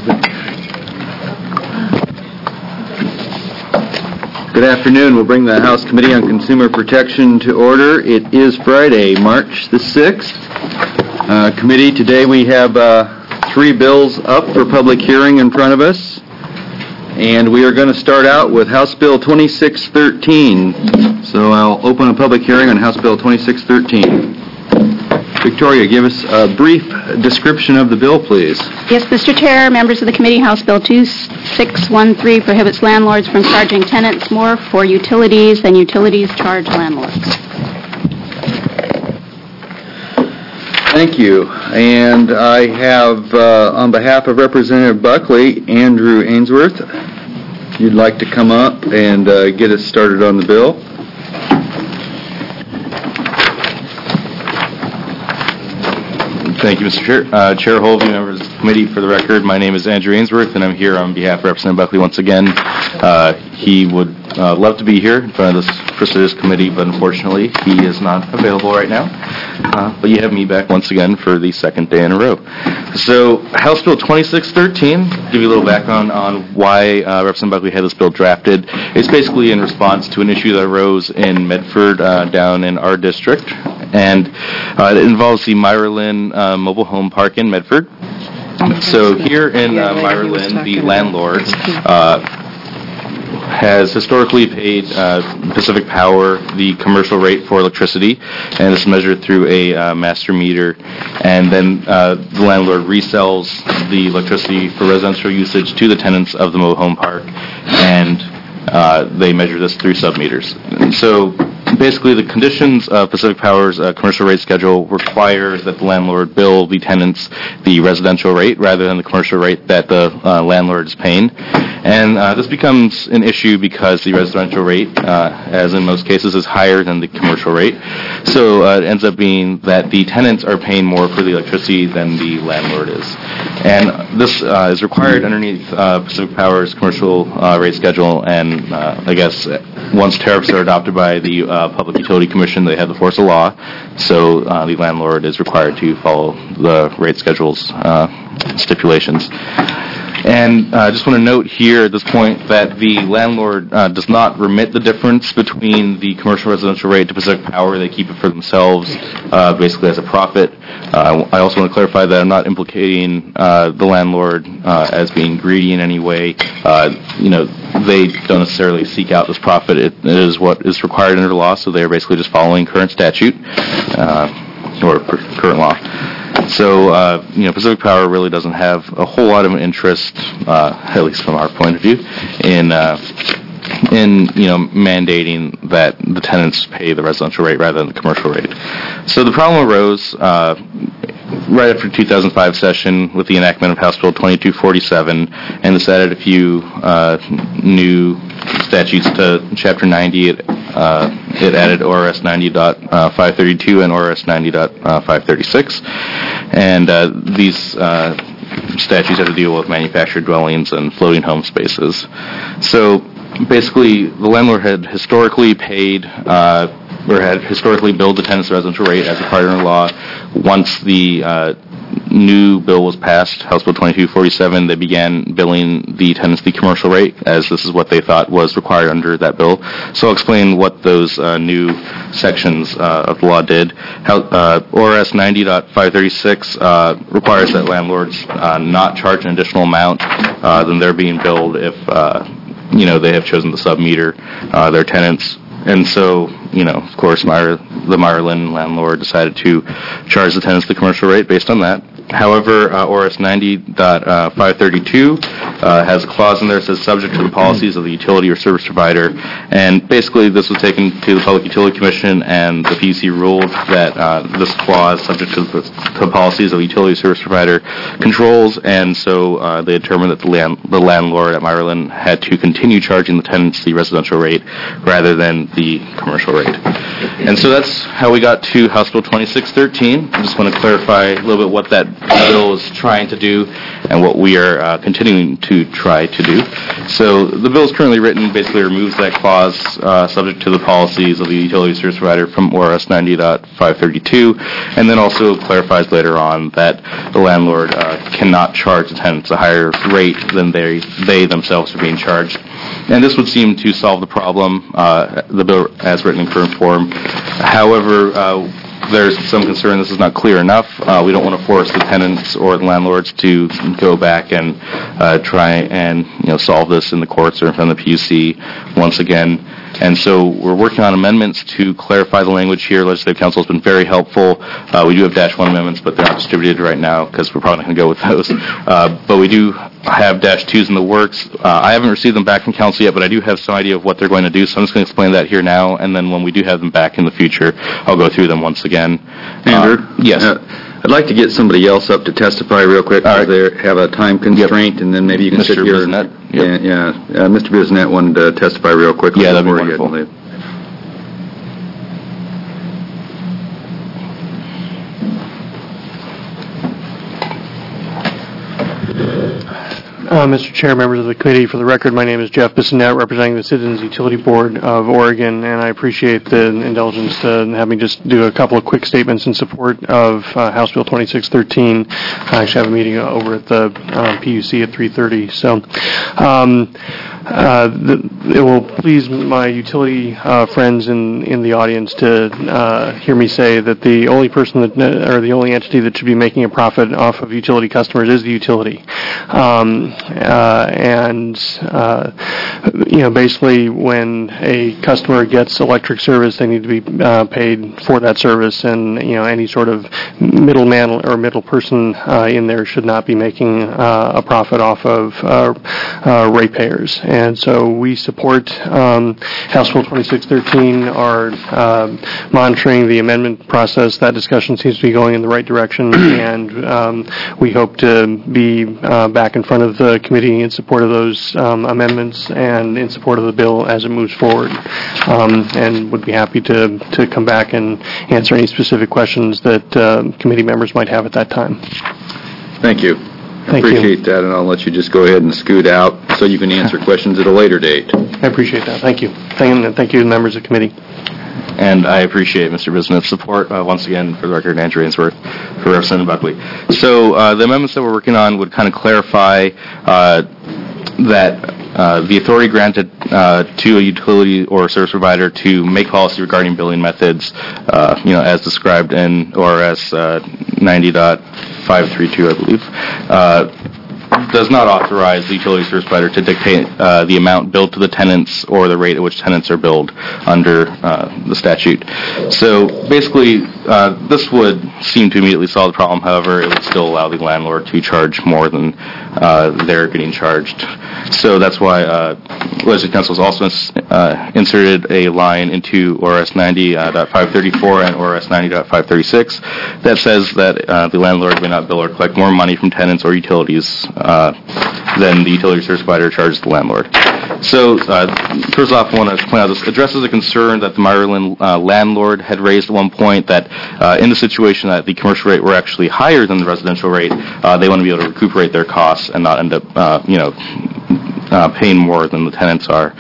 Good afternoon. We'll bring the House Committee on Consumer Protection to order. It is Friday, March the 6th. Committee, today we have 3 bills up for public hearing in front of us. And we are going to start out with House Bill 2613. So I'll open a public hearing on House Bill 2613. Victoria, give us a brief description of the bill, please. Yes, Mr. Chair, members of the committee, House Bill 2613 prohibits landlords from charging tenants more for utilities than utilities charge landlords. Thank you. And I have, on behalf of Representative Buckley, Andrew Ainsworth. If you'd like to come up and get us started on the bill. Thank you, Mr. Chair. Chair Holvey, members of the committee, for the record, my name is Andrew Ainsworth, and I'm here on behalf of Representative Buckley once again. He would love to be here in front of this prestigious committee, but unfortunately, he is not available right now. But you have me back once again for the second day in a row. So, House Bill 2613, give you a little background on why Representative Buckley had this bill drafted. It's basically in response to an issue that arose in Medford, down in our district, and it involves the Meyerlin mobile home park in Medford. So here in Meyerlin, the landlord has historically paid Pacific Power the commercial rate for electricity, and it's measured through a master meter, and then the landlord resells the electricity for residential usage to the tenants of the mobile home park, and they measure this through submeters. And so basically, the conditions of Pacific Power's commercial rate schedule require that the landlord bill the tenants the residential rate rather than the commercial rate that the landlord is paying. And this becomes an issue because the residential rate, as in most cases, is higher than the commercial rate. So it ends up being that the tenants are paying more for the electricity than the landlord is. And this is required underneath Pacific Power's commercial rate schedule, and I guess once tariffs are adopted by the Public Utility Commission, they have the force of law, so the landlord is required to follow the rate schedule's stipulations. And I just want to note here at this point that the landlord does not remit the difference between the commercial residential rate to Pacific Power. They keep it for themselves, basically as a profit. I also want to clarify that I'm not implicating the landlord as being greedy in any way. They don't necessarily seek out this profit. It is what is required under law, so they are basically just following current statute or current law. So, Pacific Power really doesn't have a whole lot of interest, at least from our point of view, in mandating that the tenants pay the residential rate rather than the commercial rate. So the problem arose right after the 2005 session with the enactment of House Bill 2247, and this added a few new statutes to Chapter 90. It added ORS 90.532 and ORS 90.536, and these statutes have to deal with manufactured dwellings and floating home spaces. So basically, the landlord had historically paid or had historically billed the tenants the residential rate as required under law. Once the new bill was passed, House Bill 2247, they began billing the tenants the commercial rate, as this is what they thought was required under that bill. So I'll explain what those new sections of the law did. ORS 90.536 requires that landlords not charge an additional amount than they're being billed if they have chosen to submeter their tenants. And so, of course, the Meyerlin landlord decided to charge the tenants the commercial rate based on that. However, ORS 90.532 has a clause in there that says subject to the policies of the utility or service provider, and basically this was taken to the Public Utility Commission, and the PUC ruled that this clause, subject to the policies of the utility or service provider, controls, and so they determined that the landlord at Meyerlin had to continue charging the tenants the residential rate rather than the commercial rate. And so that's how we got to House Bill 2613. I just want to clarify a little bit what that the bill is trying to do and what we are continuing to try to do. So the bill is currently written basically removes that clause subject to the policies of the utility service provider from ORS 90.532, and then also clarifies later on that the landlord cannot charge the tenants a higher rate than they themselves are being charged. And this would seem to solve the problem, the bill as written in current form. However, there's some concern this is not clear enough. We don't want to force the tenants or the landlords to go back and try and solve this in the courts or in front of the PUC once again. And so we're working on amendments to clarify the language here. Legislative Council has been very helpful. We do have -1 amendments, but they're not distributed right now because we're probably not going to go with those. But we do have -2s in the works. I haven't received them back from Council yet, but I do have some idea of what they're going to do, so I'm just going to explain that here now, and then when we do have them back in the future, I'll go through them once again. Andrew? Yes. I'd like to get somebody else up to testify real quick. All right. They have a time constraint, and then maybe you can sit Mr. here. Bissonnette? Yep. Mr. Bissonnette wanted to testify real quickly. Yeah, that'd be before you wonderful. leave. Mr. Chair, members of the committee, for the record, my name is Jeff Bissonnette, representing the Citizens Utility Board of Oregon, and I appreciate the indulgence to have me just do a couple of quick statements in support of House Bill 2613. I actually have a meeting over at the PUC at 3:30. So it will please my utility friends in the audience to hear me say that the only person or the only entity that should be making a profit off of utility customers is the utility. Basically when a customer gets electric service, they need to be paid for that service, and any sort of middleman or middle person in there should not be making a profit off of ratepayers. And so we support House Bill 2613, are monitoring the amendment process. That discussion seems to be going in the right direction, and we hope to be back in front of the committee in support of those amendments and in support of the bill as it moves forward, and would be happy to come back and answer any specific questions that committee members might have at that time. Thank you. Thank you. Appreciate that, and I'll let you just go ahead and scoot out so you can answer questions at a later date. I appreciate that. Thank you. Thank you, members of the committee. And I appreciate Mr. Bissonnette's support. Once again, for the record, Andrew Ainsworth for Representative Buckley. So the amendments that we're working on would kind of clarify that the authority granted to a utility or service provider to make policy regarding billing methods, as described in ORS 90.532, I believe, does not authorize the utility service provider to dictate the amount billed to the tenants or the rate at which tenants are billed under the statute. So basically, this would seem to immediately solve the problem. However, it would still allow the landlord to charge more than they're getting charged. So that's why Legislative Council has also inserted a line into ORS 90.534 and ORS 90.536 that says that the landlord may not bill or collect more money from tenants or utilities than the utility service provider charges the landlord. So first off, I want to point out this addresses a concern that the Meyerland landlord had raised at one point, that in the situation that the commercial rate were actually higher than the residential rate, they want to be able to recuperate their costs and not end up paying more than the tenants are.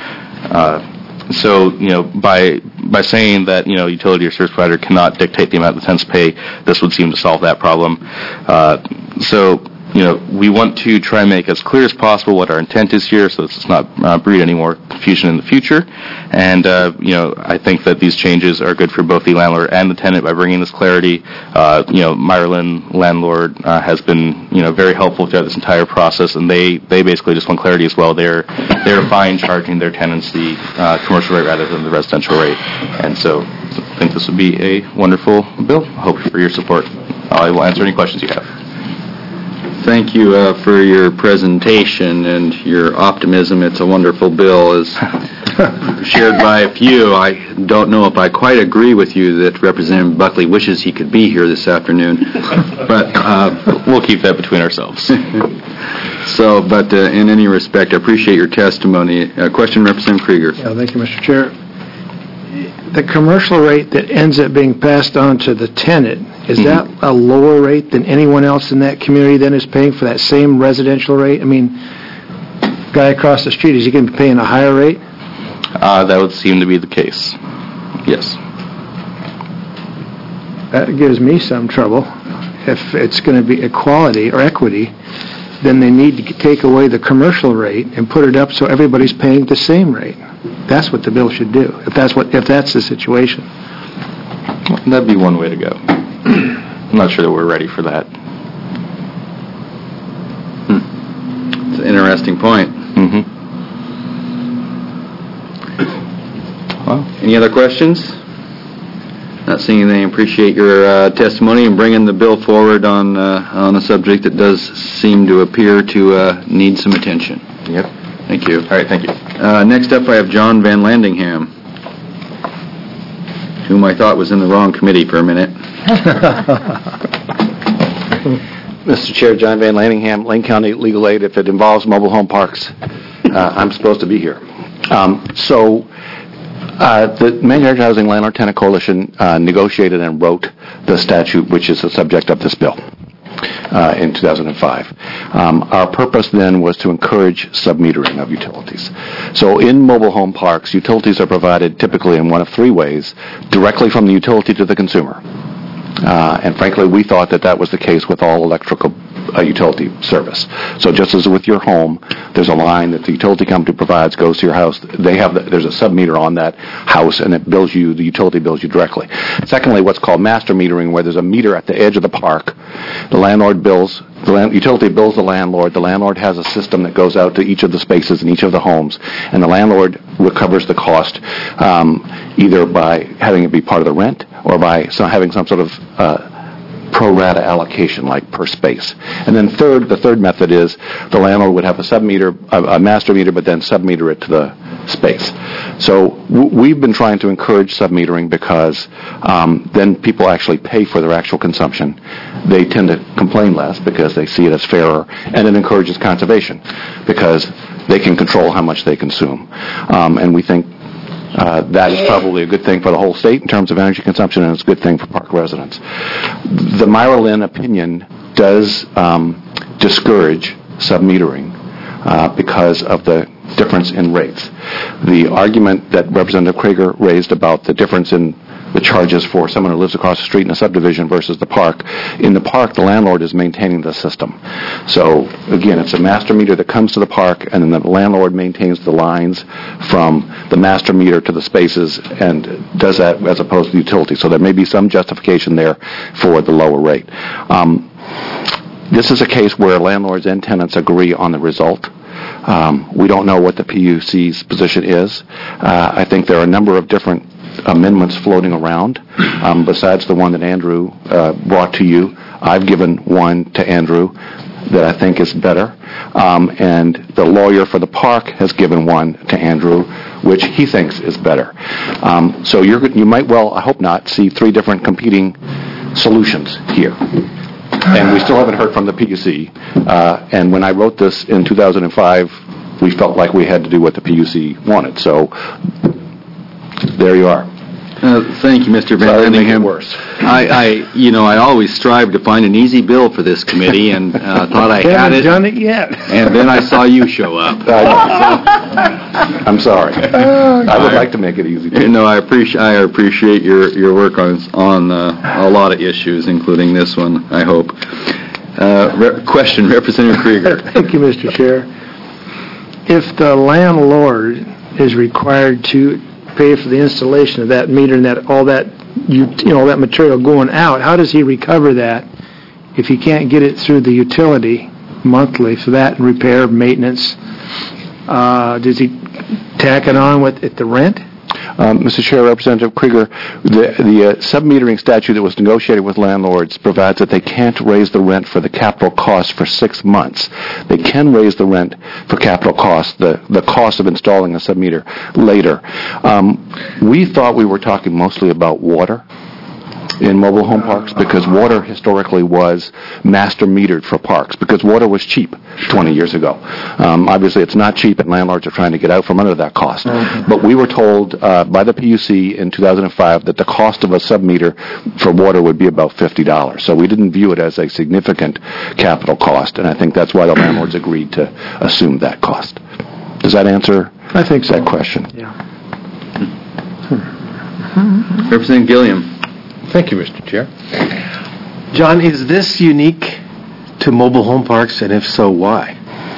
So, by saying that, utility or service provider cannot dictate the amount the tenants pay, this would seem to solve that problem. We want to try and make as clear as possible what our intent is here, so this does not breed any more confusion in the future. And, I think that these changes are good for both the landlord and the tenant by bringing this clarity. Meyerland landlord has been, very helpful throughout this entire process, and they basically just want clarity as well. They're fine charging their tenants the commercial rate rather than the residential rate. And so I think this would be a wonderful bill. I hope for your support. I will answer any questions you have. Thank you for your presentation and your optimism. It's a wonderful bill, as shared by a few. I don't know if I quite agree with you that Representative Buckley wishes he could be here this afternoon, but we'll keep that between ourselves. So, but in any respect, I appreciate your testimony. Question, Representative Krieger. Yeah, thank you, Mr. Chair. The commercial rate that ends up being passed on to the tenant is that a lower rate than anyone else in that community then is paying for that same residential rate? I mean, guy across the street, is he going to be paying a higher rate? That would seem to be the case. Yes. That gives me some trouble. If it's going to be equality or equity, then they need to take away the commercial rate and put it up so everybody's paying the same rate. That's what the bill should do, if that's the situation. That'd be one way to go. I'm not sure that we're ready for that. It's an interesting point. Mm-hmm. Well, any other questions? Not seeing anything. Appreciate your testimony and bringing the bill forward on a subject that does seem to appear to need some attention. Yep. Thank you. All right, thank you. Next up, I have John Van Landingham, whom I thought was in the wrong committee for a minute. Mr. Chair, John Van Landingham, Lane County Legal Aid. If it involves mobile home parks, I'm supposed to be here. The Manufactured Housing Landlord Tenant Coalition negotiated and wrote the statute which is the subject of this bill in 2005. Our purpose then was to encourage submetering of utilities. So in mobile home parks, utilities are provided typically in one of three ways: directly from the utility to the consumer. And frankly, we thought that was the case with all electrical utility service. So just as with your home, there's a line that the utility company provides, goes to your house. There's a sub-meter on that house, and it bills you, the utility bills you directly. Secondly, what's called master metering, where there's a meter at the edge of the park. The utility bills the landlord has a system that goes out to each of the spaces in each of the homes, and the landlord recovers the cost either by having it be part of the rent or by having some sort of pro rata allocation, like per space. And then the third method is the landlord would have a master meter, but then submeter it to the space. So we've been trying to encourage submetering because then people actually pay for their actual consumption. They tend to complain less because they see it as fairer, and it encourages conservation because they can control how much they consume. And we think that is probably a good thing for the whole state in terms of energy consumption, and it's a good thing for park residents. The Myra Lynn opinion does discourage submetering because of the difference in rates. The argument that Representative Krieger raised about the difference in the charges for someone who lives across the street in a subdivision versus the park. In the park, the landlord is maintaining the system. So, again, it's a master meter that comes to the park, and then the landlord maintains the lines from the master meter to the spaces and does that as opposed to the utility. So there may be some justification there for the lower rate. This is a case where landlords and tenants agree on the result. We don't know what the PUC's position is. I think there are a number of different amendments floating around. Besides the one that Andrew brought to you, I've given one to Andrew that I think is better. And the lawyer for the park has given one to Andrew, which he thinks is better. So you might well, I hope not, see three different competing solutions here. And we still haven't heard from the PUC. And when I wrote this in 2005, we felt like we had to do what the PUC wanted. So there you are. Thank you, Mr. Van Landingham. Worse. I always strive to find an easy bill for this committee, and thought I had it. Haven't done it yet. And then I saw you show up. I'm sorry. I would like to make it easy. No, I appreciate your work on a lot of issues, including this one, I hope. Question, Representative Krieger. Thank you, Mr. Chair. If the landlord is required to pay for the installation of that meter and all that material going out, how does he recover that if he can't get it through the utility monthly for that repair, maintenance? Does he tack it on at the rent? Mr. Chair, Representative Krieger, the submetering statute that was negotiated with landlords provides that they can't raise the rent for the capital cost for 6 months. They can raise the rent for capital cost, the cost of installing a submeter, later. We thought we were talking mostly about water, in mobile home parks because water historically was master metered for parks because water was cheap 20 years ago. Obviously, it's not cheap, and landlords are trying to get out from under that cost. But we were told by the PUC in 2005 that the cost of a sub-meter for water would be about $50. So we didn't view it as a significant capital cost, and I think that's why the landlords agreed to assume that cost. Does that answer that question? Yeah. Representative Gilliam. Thank you, Mr. Chair. John, is this unique to mobile home parks, and if so, why?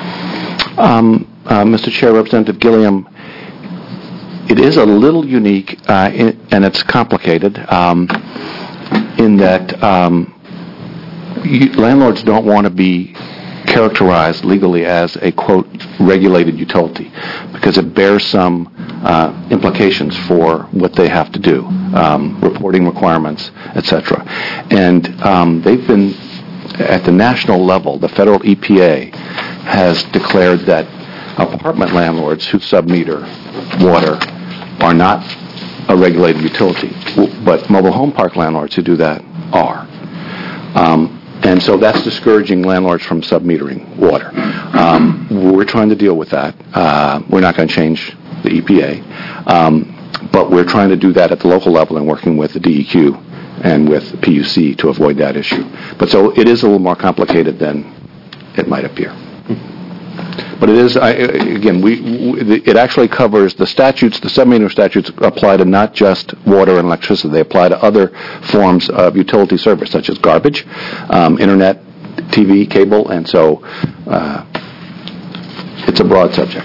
Mr. Chair, Representative Gilliam, it is a little unique, and it's complicated in that landlords don't want to be characterized legally as a, quote, regulated utility because it bears some implications for what they have to do, reporting requirements, etc. And they've been, at the national level, the federal EPA has declared that apartment landlords who sub-meter water are not a regulated utility, but mobile home park landlords who do that are. And so that's discouraging landlords from sub-metering water. We're trying to deal with that. We're not going to change the EPA, but we're trying to do that at the local level and working with the DEQ and with the PUC to avoid that issue. But so it is a little more complicated than it might appear. But it is, again, it actually covers the statutes, the sub-meter statutes apply to not just water and electricity. They apply to other forms of utility service, such as garbage, internet, TV, cable, and so it's a broad subject.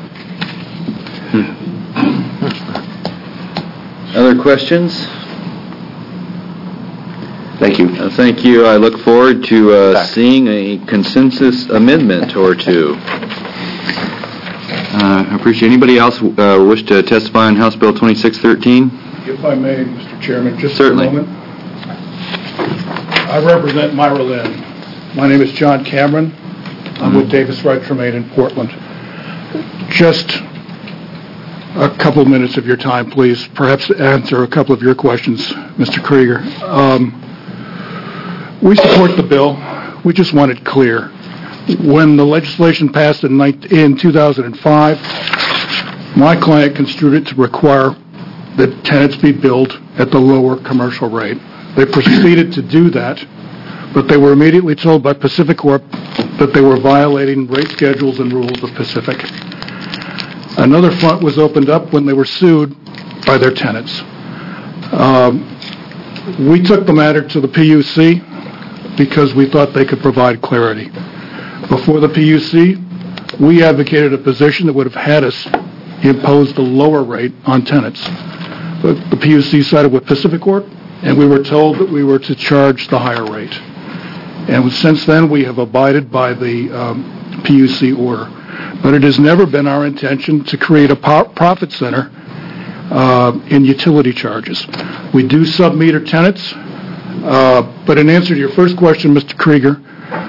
Other questions? Thank you. Thank you. I look forward to seeing a consensus amendment or two. I appreciate anybody else wish to testify on House Bill 2613? If I may, Mr. Chairman, just Certainly. a moment. I represent Myra Lynn. My name is John Cameron. I'm with Davis Wright Tremaine in Portland. Just a couple of minutes of your time, please. Perhaps answer a couple of your questions, Mr. Krieger. We support the bill. We just want it clear. When the legislation passed in 2005, my client construed it to require that tenants be billed at the lower commercial rate. They proceeded to do that, but they were immediately told by Pacificorp that they were violating rate schedules and rules of Pacific. Another front was opened up when they were sued by their tenants. We took the matter to the PUC because we thought they could provide clarity. Before the PUC, we advocated a position that would have had us impose the lower rate on tenants. But the PUC sided with Pacificorp, and we were told that we were to charge the higher rate. And since then, we have abided by the PUC order. But it has never been our intention to create a profit center in utility charges. We do sub-meter tenants, but in answer to your first question, Mr. Krieger,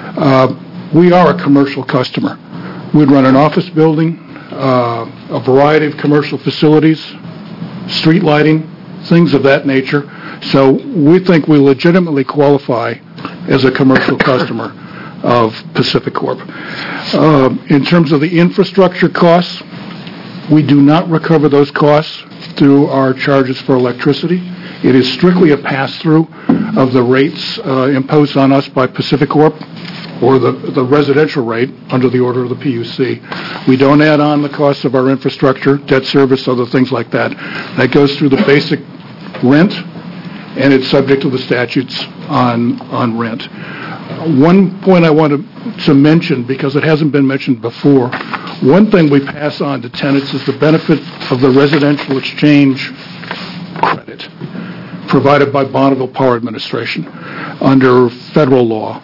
we are a commercial customer. We'd run an office building, a variety of commercial facilities, street lighting, things of that nature. So we think we legitimately qualify as a commercial customer of Pacificorp. In terms of the infrastructure costs, we do not recover those costs through our charges for electricity. It is strictly a pass-through of the rates imposed on us by Pacificorp, or the residential rate under the order of the PUC. We don't add on the costs of our infrastructure, debt service, other things like that. That goes through the basic rent, and it's subject to the statutes on rent. One point I want to mention, because it hasn't been mentioned before, one thing we pass on to tenants is the benefit of the residential exchange credit provided by Bonneville Power Administration under federal law.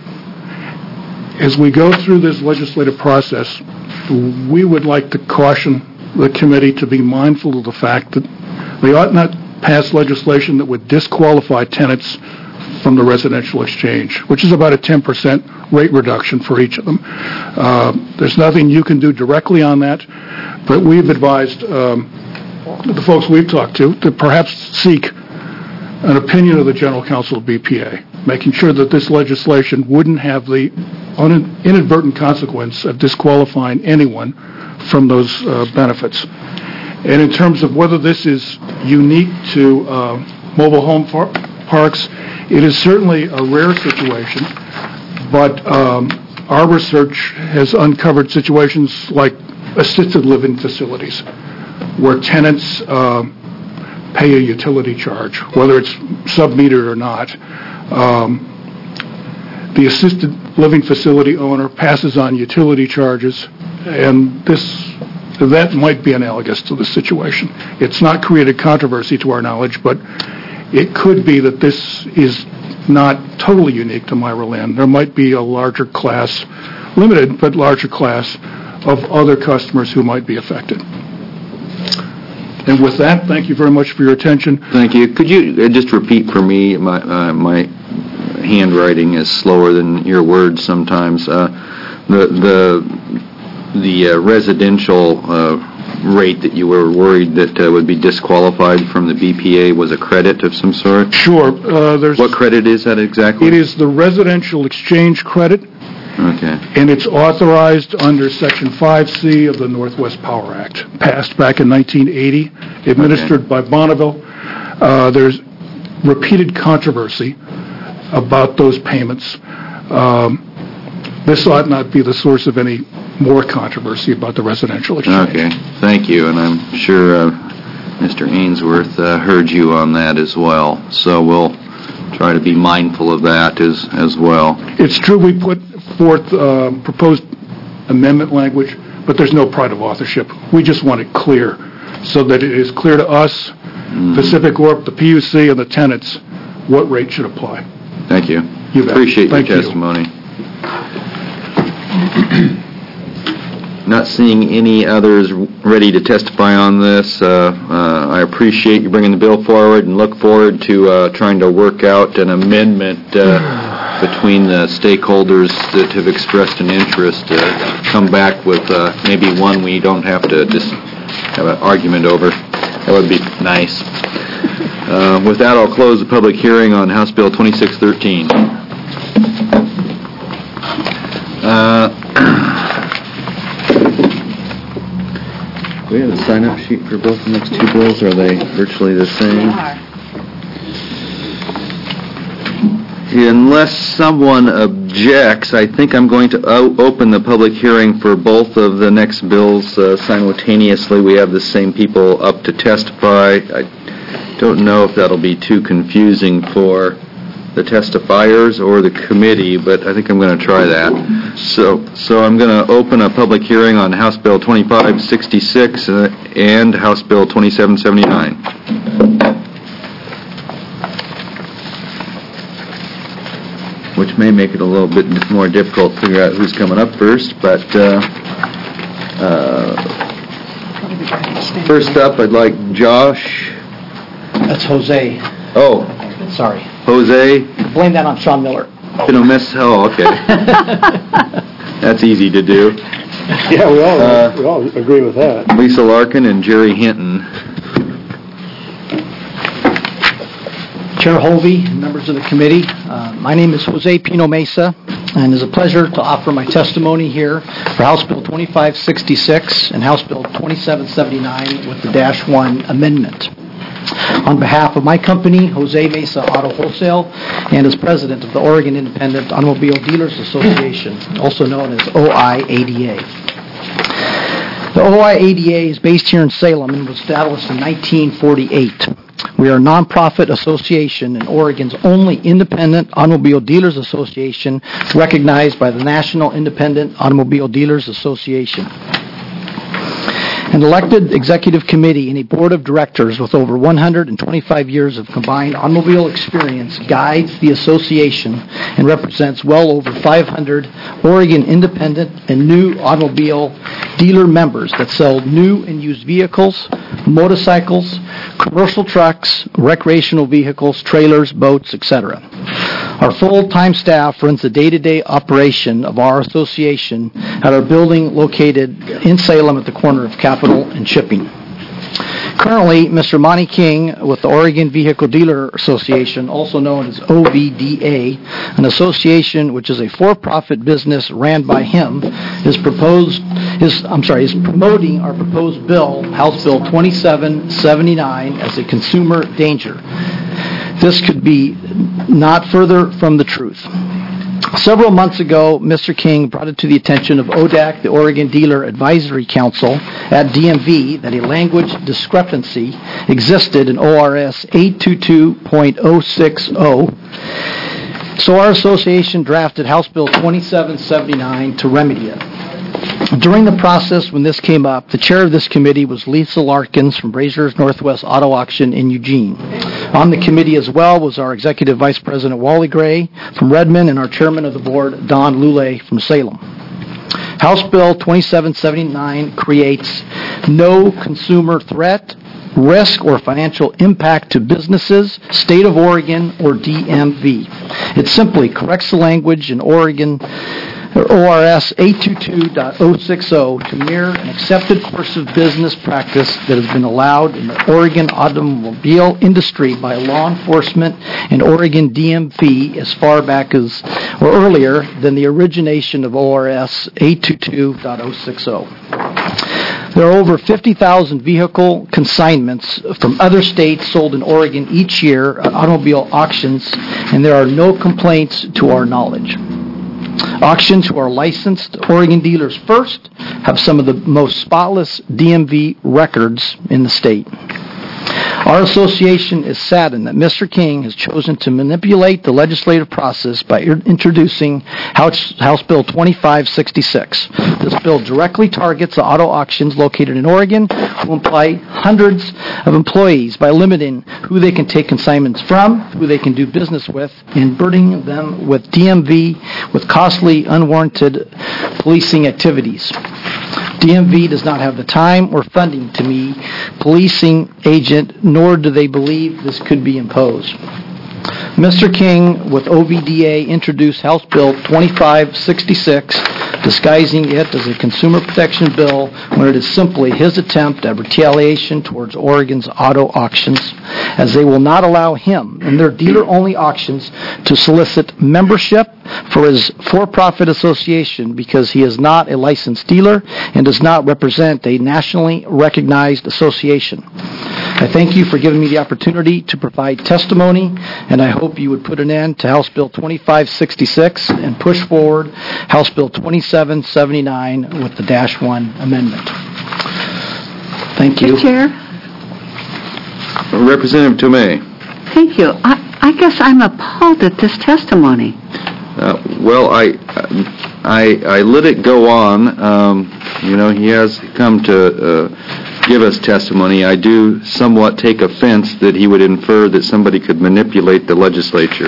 As we go through this legislative process, we would like to caution the committee to be mindful of the fact that they ought not pass legislation that would disqualify tenants from the residential exchange, which is about a 10% rate reduction for each of them. There's nothing you can do directly on that, but we've advised the folks we've talked to perhaps seek an opinion of the General Counsel of BPA, making sure that this legislation wouldn't have the inadvertent consequence of disqualifying anyone from those benefits. And in terms of whether this is unique to mobile home parks, it is certainly a rare situation, but our research has uncovered situations like assisted living facilities where tenants pay a utility charge, whether it's sub-metered or not. The assisted living facility owner passes on utility charges, and that might be analogous to the situation. It's not created controversy to our knowledge, but it could be that this is not totally unique to Myra Land. There might be a larger class, limited but larger class, of other customers who might be affected. And with that, thank you very much for your attention. Thank you. Could you just repeat for me? My handwriting is slower than your words sometimes. The residential rate that you were worried that would be disqualified from the BPA was a credit of some sort? Sure. What credit is that exactly? It is the residential exchange credit. Okay. And it's authorized under Section 5C of the Northwest Power Act, passed back in 1980, administered by Bonneville. There's repeated controversy about those payments. This ought not be the source of any more controversy about the residential exchange. Okay, thank you, and I'm sure Mr. Ainsworth heard you on that as well, so we'll try to be mindful of that as well. It's true we put forth proposed amendment language, but there's no pride of authorship. We just want it clear so that it is clear to us, Pacific Corp, the PUC, and the tenants what rate should apply. Thank you. You bet. Appreciate your Thank you. testimony. Not seeing any others ready to testify on this. I appreciate you bringing the bill forward and look forward to trying to work out an amendment between the stakeholders that have expressed an interest to come back with maybe one we don't have to just have an argument over. That would be nice. With that, I'll close the public hearing on House Bill 2613. Do we have a sign-up sheet for both the next two bills, or are they virtually the same? Unless someone objects, I think I'm going to open the public hearing for both of the next bills simultaneously. We have the same people up to testify. I don't know if that'll be too confusing for the testifiers or the committee, but I think I'm going to try that. So I'm going to open a public hearing on House Bill 2566 and House Bill 2779. Which may make it a little bit more difficult to figure out who's coming up first, but first up I'd like Josh. That's Jose. Oh. Sorry. Jose. Blame that on Sean Miller. Oh, okay. That's easy to do. Yeah, we all agree with that. Lisa Larkin and Jerry Hinton. Chair Hovey, members of the committee, my name is Jose Pino Mesa, and it's a pleasure to offer my testimony here for House Bill 2566 and House Bill 2779 with the -1 amendment. On behalf of my company, Jose Mesa Auto Wholesale, and as president of the Oregon Independent Automobile Dealers Association, also known as OIADA. The OIADA is based here in Salem and was established in 1948. We are a nonprofit association and Oregon's only independent automobile dealers association recognized by the National Independent Automobile Dealers Association. An elected executive committee and a board of directors with over 125 years of combined automobile experience guides the association and represents well over 500 Oregon independent and new automobile dealer members that sell new and used vehicles, motorcycles, commercial trucks, recreational vehicles, trailers, boats, etc. Our full-time staff runs the day-to-day operation of our association at our building located in Salem at the corner of Capitol and Shipping. Currently, Mr. Monty King with the Oregon Vehicle Dealer Association, also known as OVDA, an association which is a for-profit business ran by him, is promoting our proposed bill, House Bill 2779, as a consumer danger. This could be not further from the truth. Several months ago, Mr. King brought it to the attention of ODAC, the Oregon Dealer Advisory Council, at DMV that a language discrepancy existed in ORS 822.060. So our association drafted House Bill 2779 to remedy it. During the process when this came up, the chair of this committee was Lisa Larkins from Braziers Northwest Auto Auction in Eugene. On the committee as well was our Executive Vice President Wally Gray from Redmond and our Chairman of the Board, Don Lule from Salem. House Bill 2779 creates no consumer threat, risk, or financial impact to businesses, State of Oregon, or DMV. It simply corrects the language in Oregon ORS 822.060 to mirror an accepted course of business practice that has been allowed in the Oregon automobile industry by law enforcement and Oregon DMV as far back as, or earlier than the origination of ORS 822.060. There are over 50,000 vehicle consignments from other states sold in Oregon each year at automobile auctions, and there are no complaints to our knowledge. Auctions who are licensed Oregon dealers first have some of the most spotless DMV records in the state. Our association is saddened that Mr. King has chosen to manipulate the legislative process by introducing House Bill 2566. This bill directly targets the auto auctions located in Oregon, who employ hundreds of employees by limiting who they can take consignments from, who they can do business with, and burdening them with DMV with costly, unwarranted policing activities. DMV does not have the time or funding to be policing agent, nor do they believe this could be imposed. Mr. King with OVDA introduced House Bill 2566, disguising it as a consumer protection bill when it is simply his attempt at retaliation towards Oregon's auto auctions, as they will not allow him in their dealer-only auctions to solicit membership for his for-profit association because he is not a licensed dealer and does not represent a nationally recognized association. I thank you for giving me the opportunity to provide testimony, and I hope you would put an end to House Bill 2566 and push forward House Bill 2779 with the -1 amendment. Thank you. Mr. Chair? Representative Tomei. Thank you. I guess I'm appalled at this testimony. Well, I let it go on. He has come to give us testimony. I do somewhat take offense that he would infer that somebody could manipulate the legislature.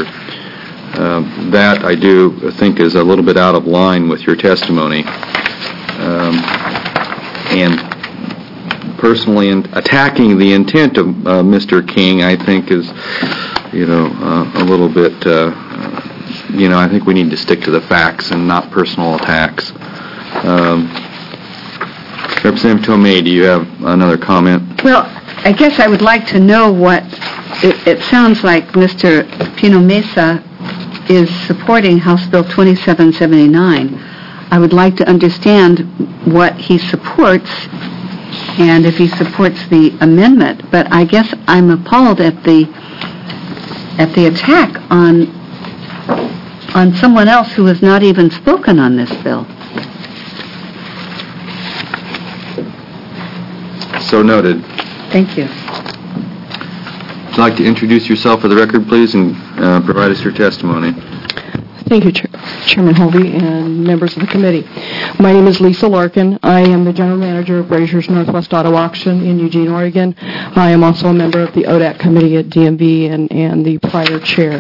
That I do think is a little bit out of line with your testimony. And personally, attacking the intent of Mr. King, I think is, a little bit, I think we need to stick to the facts and not personal attacks. Representative Tomei, do you have another comment? Well, I guess I would like to know what, it sounds like Mr. Pino Mesa is supporting House Bill 2779. I would like to understand what he supports and if he supports the amendment, but I guess I'm appalled at the attack on someone else who has not even spoken on this bill. So noted. Thank you. Would you like to introduce yourself for the record, please, and provide us your testimony? Thank you, Chairman Hovey and members of the committee. My name is Lisa Larkin. I am the General Manager of Braziers Northwest Auto Auction in Eugene, Oregon. I am also a member of the ODAC committee at DMV and the prior chair.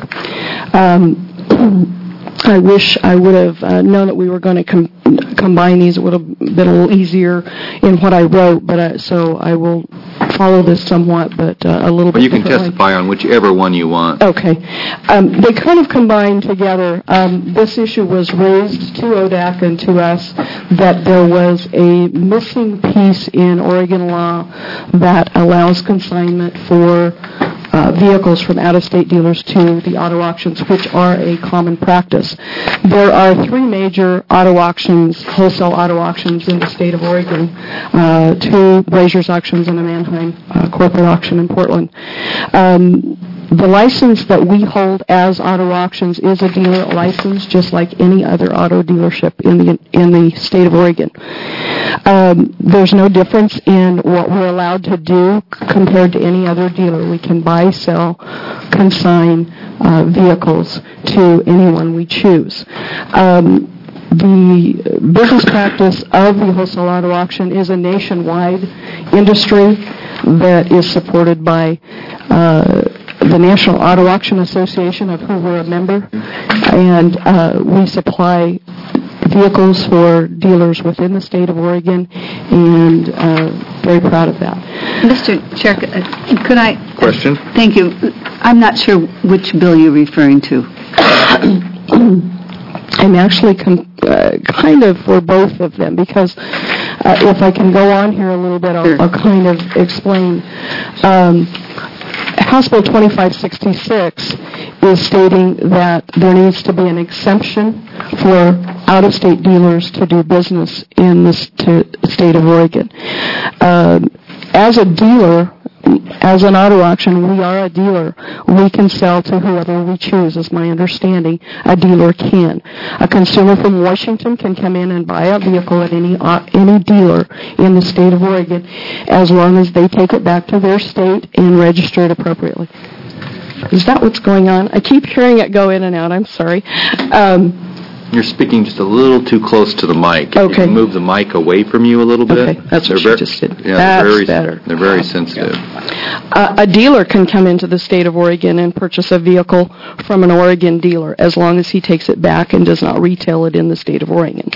I wish I would have known that we were going to combine these. It would have been a little easier in what I wrote, but so I will follow this somewhat, but a little bit Well, you can differently. testify on whichever one you want. Okay. They kind of combine together. This issue was raised to ODAC and to us that there was a missing piece in Oregon law that allows consignment for vehicles from out-of-state dealers to the auto auctions, which are a common practice. There are 3 major auto auctions, wholesale auto auctions in the state of Oregon, 2 Brazier's auctions and a Manheim corporate auction in Portland. The license that we hold as auto auctions is a dealer license, just like any other auto dealership in the state of Oregon. There's no difference in what we're allowed to do compared to any other dealer. We can buy, sell, consign vehicles to anyone we choose. The business practice of the wholesale auto auction is a nationwide industry that is supported by the National Auto Auction Association, of whom we're a member, and we supply vehicles for dealers within the state of Oregon, and very proud of that. Mr. Chair, could I... Question? Thank you. I'm not sure which bill you're referring to. I'm actually kind of for both of them, because if I can go on here a little bit, I'll kind of explain. House Bill 2566 is stating that there needs to be an exemption for out-of-state dealers to do business in the state of Oregon. As a dealer, as an auto auction, we are a dealer. We can sell to whoever we choose, is my understanding. A dealer can. A consumer from Washington can come in and buy a vehicle at any dealer in the state of Oregon, as long as they take it back to their state and register it appropriately. Is that what's going on? I keep hearing it go in and out. I'm sorry. You're speaking just a little too close to the mic. If you Okay. can move the mic away from you a little bit. Okay, that's what you just did. Yeah, That's better. They're very sensitive. A dealer can come into the state of Oregon and purchase a vehicle from an Oregon dealer, as long as he takes it back and does not retail it in the state of Oregon.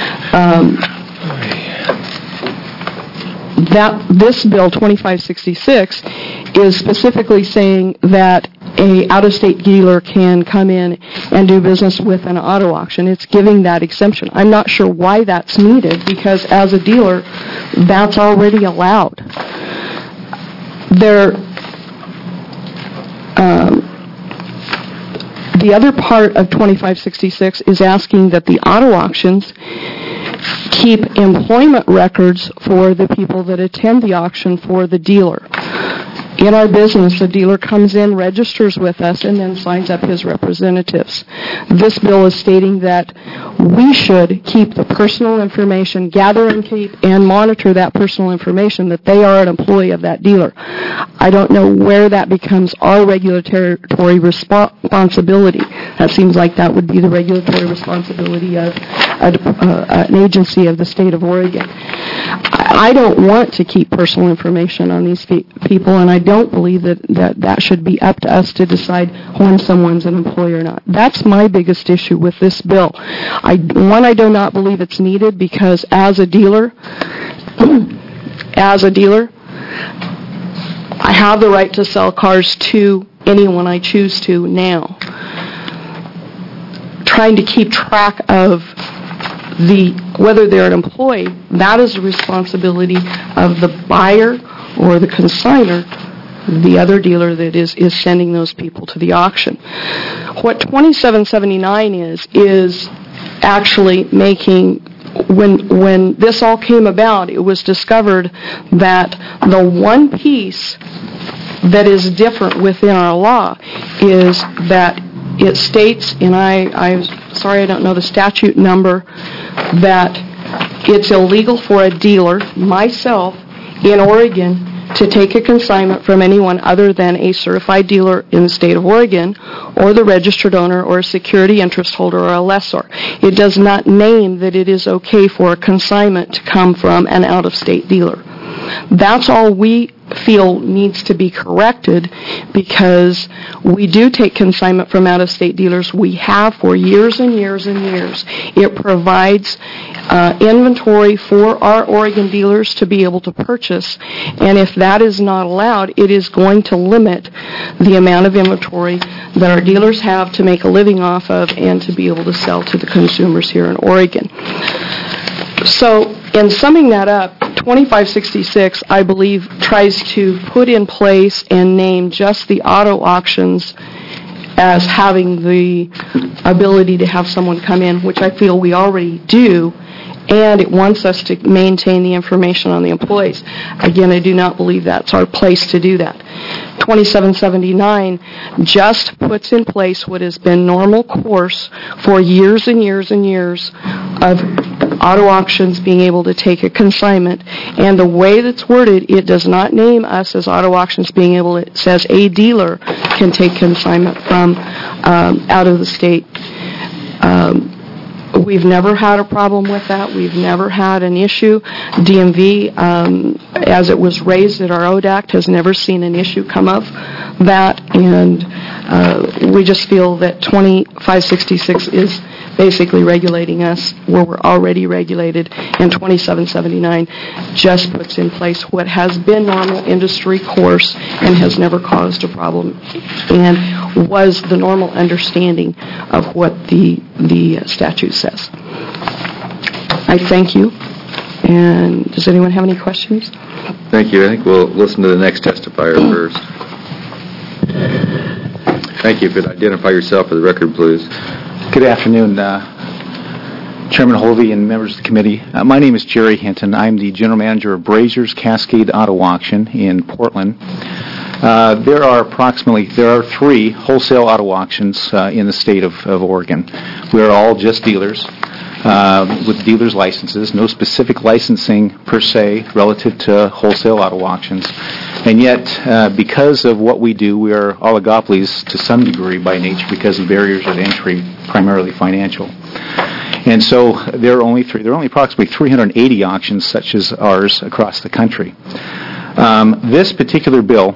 This bill, 2566, is specifically saying that a out-of-state dealer can come in and do business with an auto auction. It's giving that exemption. I'm not sure why that's needed, because as a dealer, that's already allowed. The other part of 2566 is asking that the auto auctions keep employment records for the people that attend the auction for the dealer. In our business, the dealer comes in, registers with us, and then signs up his representatives. This bill is stating that we should keep the personal information, gather and keep and monitor that personal information, that they are an employee of that dealer. I don't know where that becomes our regulatory responsibility. That seems like that would be the regulatory responsibility of an agency of the state of Oregon. I don't want to keep personal information on these people, and I don't believe that should be up to us to decide when someone's an employee or not. That's my biggest issue with this bill. I do not believe it's needed, because as a dealer, I have the right to sell cars to anyone I choose to now. Trying to keep track of whether they're an employee, that is the responsibility of the buyer or the consignor, the other dealer that is sending those people to the auction. What 2779 is actually making, when this all came about, it was discovered that the one piece that is different within our law is that it states, and I'm sorry I don't know the statute number, that it's illegal for a dealer, myself, in Oregon, to take a consignment from anyone other than a certified dealer in the state of Oregon, or the registered owner, or a security interest holder, or a lessor. It does not name that it is okay for a consignment to come from an out-of-state dealer. That's all we feel needs to be corrected because we do take consignment from out-of-state dealers. We have for years and years and years. It provides inventory for our Oregon dealers to be able to purchase, and if that is not allowed, it is going to limit the amount of inventory that our dealers have to make a living off of and to be able to sell to the consumers here in Oregon. So, in summing that up, 2566, I believe, tries to put in place and name just the auto auctions as having the ability to have someone come in, which I feel we already do, and it wants us to maintain the information on the employees. Again, I do not believe that's our place to do that. 2779 just puts in place what has been normal course for years and years and years of auto auctions being able to take a consignment, and the way that's worded, it does not name us as auto auctions being able to, it says a dealer can take consignment from out of the state. We've never had a problem with that. We've never had an issue. DMV, as it was raised at our ODAC, has never seen an issue come of that, and we just feel that 2566 is basically regulating us where we're already regulated, and 2779 just puts in place what has been normal industry course and has never caused a problem and was the normal understanding of what the statute says. I thank you. And does anyone have any questions? Thank you. I think we'll listen to the next testifier first. Thank you. If you'd identify yourself for the record, please. Good afternoon, Chairman Holvey and members of the committee. My name is Jerry Hinton. I'm the general manager of Brazier's Cascade Auto Auction in Portland. There are 3 wholesale auto auctions in the state of Oregon. We're all just dealers with dealers' licenses, no specific licensing per se relative to wholesale auto auctions. And yet, because of what we do, we are oligopolies to some degree by nature because of barriers of entry, primarily financial. And so there are only approximately 380 auctions such as ours across the country. This particular bill,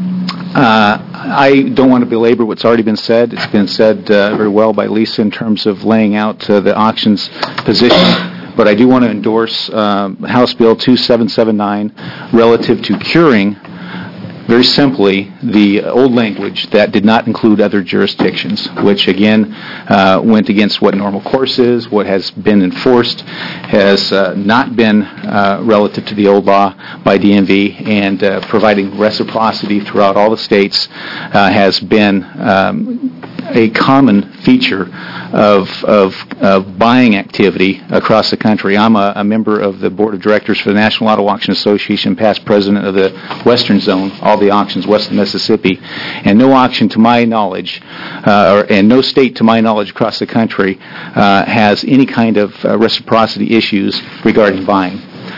I don't want to belabor what's already been said. It's been said very well by Lisa in terms of laying out the auctions position. But I do want to endorse House Bill 2779 relative to curing, very simply, the old language that did not include other jurisdictions, which again went against what normal course is, what has been enforced, has not been relative to the old law by DMV, and providing reciprocity throughout all the states has been a common feature of buying activity across the country. I'm a member of the board of directors for the National Auto Auction Association, past president of the Western Zone, all the auctions west of Mississippi, and no auction to my knowledge, and no state to my knowledge across the country has any kind of reciprocity issues regarding buying.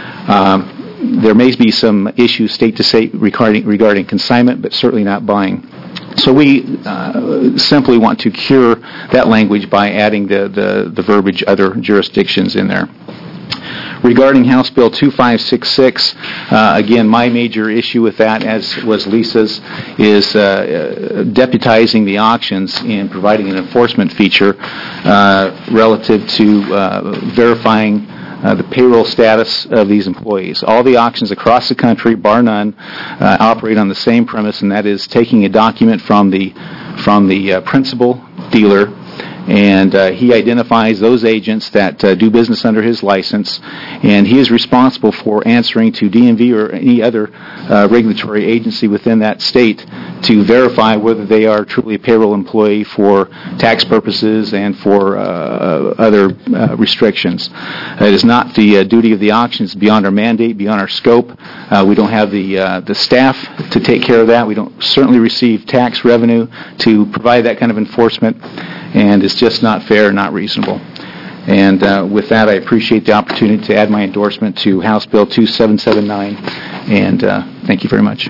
There may be some issues state to state regarding consignment, but certainly not buying. So we simply want to cure that language by adding the verbiage other jurisdictions in there. Regarding House Bill 2566, again, my major issue with that, as was Lisa's, is deputizing the auctions and providing an enforcement feature relative to verifying the payroll status of these employees. All the auctions across the country, bar none, operate on the same premise, and that is taking a document from the principal dealer, and he identifies those agents that do business under his license, and he is responsible for answering to DMV or any other regulatory agency within that state to verify whether they are truly a payroll employee for tax purposes and for other restrictions. It is not the duty of the auction. It's beyond our mandate, beyond our scope. We don't have the staff to take care of that. We don't certainly receive tax revenue to provide that kind of enforcement, and it's just not fair, not reasonable. And with that, I appreciate the opportunity to add my endorsement to House Bill 2779, and thank you very much.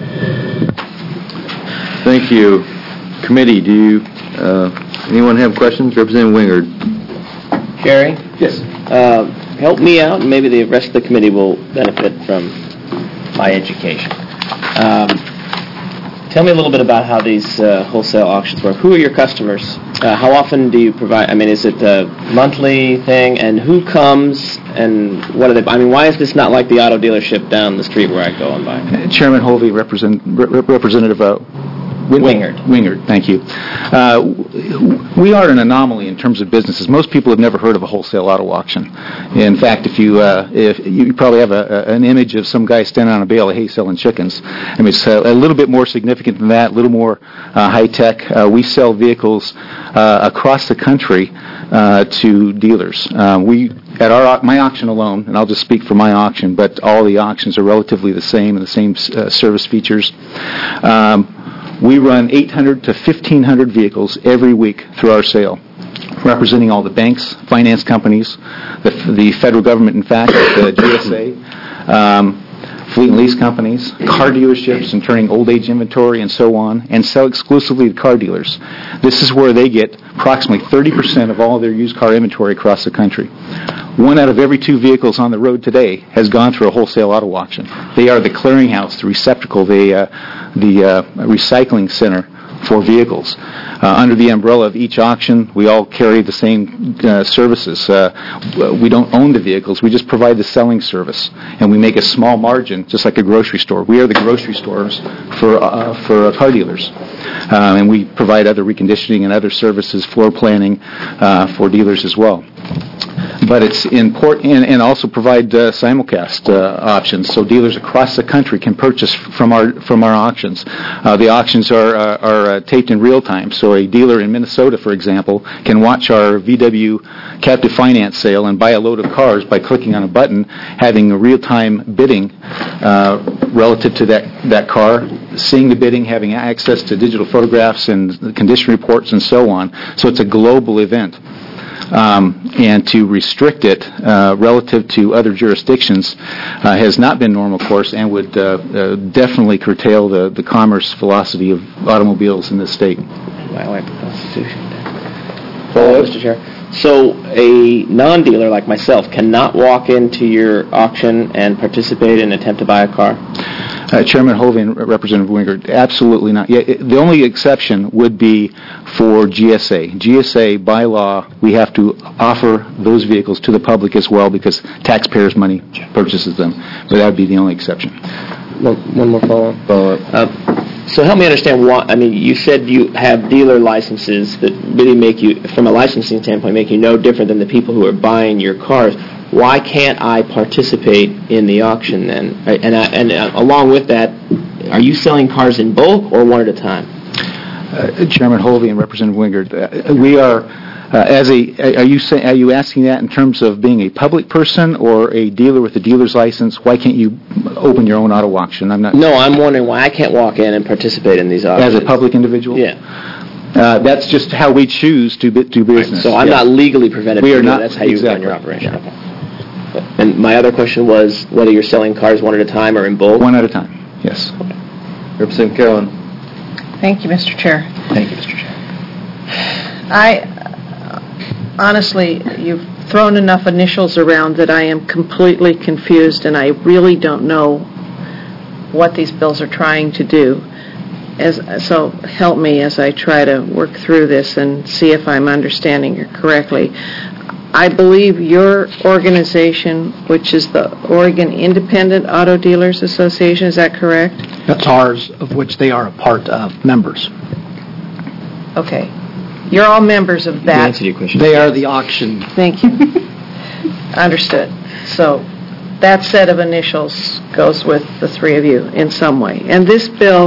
Thank you. Committee, do anyone have questions? Representative Wingard. Jerry? Yes. Help me out, and maybe the rest of the committee will benefit from my education. Tell me a little bit about how these wholesale auctions work. Who are your customers? How often do you provide? I mean, is it a monthly thing? And who comes? And what are they? I mean, why is this not like the auto dealership down the street where I go and buy? Chairman Hovey, Representative Wingard, thank you. We are an anomaly in terms of businesses. Most people have never heard of a wholesale auto auction. In fact, if you probably have an image of some guy standing on a bale of hay selling chickens. I mean, it's a little bit more significant than that, a little more high tech. We sell vehicles across the country to dealers. My auction alone, and I'll just speak for my auction, but all the auctions are relatively the same and the same service features. We run 800 to 1,500 vehicles every week through our sale, representing all the banks, finance companies, the federal government, in fact, the GSA, fleet and lease companies, car dealerships, and turning old age inventory and so on, and sell exclusively to car dealers. This is where they get approximately 30% of all their used car inventory across the country. 1 out of every 2 vehicles on the road today has gone through a wholesale auto auction. They are the clearinghouse, the receptacle, the recycling center for vehicles. Under the umbrella of each auction, we all carry the same services. We don't own the vehicles. We just provide the selling service, and we make a small margin, just like a grocery store. We are the grocery stores for car dealers, and we provide other reconditioning and other services, floor planning for dealers as well. But it's important, and also provide simulcast options, so dealers across the country can purchase from our auctions. The auctions are taped in real time, so a dealer in Minnesota, for example, can watch our VW captive finance sale and buy a load of cars by clicking on a button, having a real-time bidding relative to that car, seeing the bidding, having access to digital photographs and condition reports and so on. So it's a global event. And to restrict it relative to other jurisdictions has not been normal course and would definitely curtail the commerce velocity of automobiles in this state. Violate the Constitution. Mr. Chair. So a non-dealer like myself cannot walk into your auction and participate and attempt to buy a car? Chairman Hovey and Representative Wingard, absolutely not. The only exception would be for GSA. GSA, by law, we have to offer those vehicles to the public as well because taxpayers' money purchases them. But that would be the only exception. One more follow-up. So help me understand why. I mean, you said you have dealer licenses that really make you, from a licensing standpoint, make you no different than the people who are buying your cars. Why can't I participate in the auction then? And along with that, are you selling cars in bulk or one at a time? Chairman Hovey and Representative Wingard, we are. Are you asking that in terms of being a public person or a dealer with a dealer's license? Why can't you open your own auto auction? No, I'm wondering why I can't walk in and participate in these auctions. As a public individual? Yeah. That's just how we choose to do business. Right. So I'm not legally prevented. We are not. That's how you run your operation. Yeah. And my other question was whether you're selling cars one at a time or in bulk. One at a time. Yes. Representative Carolyn. Thank you, Mr. Chair. Thank you, Mr. Chair. Honestly, you've thrown enough initials around that I am completely confused, and I really don't know what these bills are trying to do. So help me as I try to work through this and see if I'm understanding it correctly. I believe your organization, which is the Oregon Independent Auto Dealers Association, is that correct? That's ours, of which they are a part of, members. Okay. You're all members of that. Answer your question. They are the auction. Thank you. Understood. So that set of initials goes with the three of you in some way. And this bill,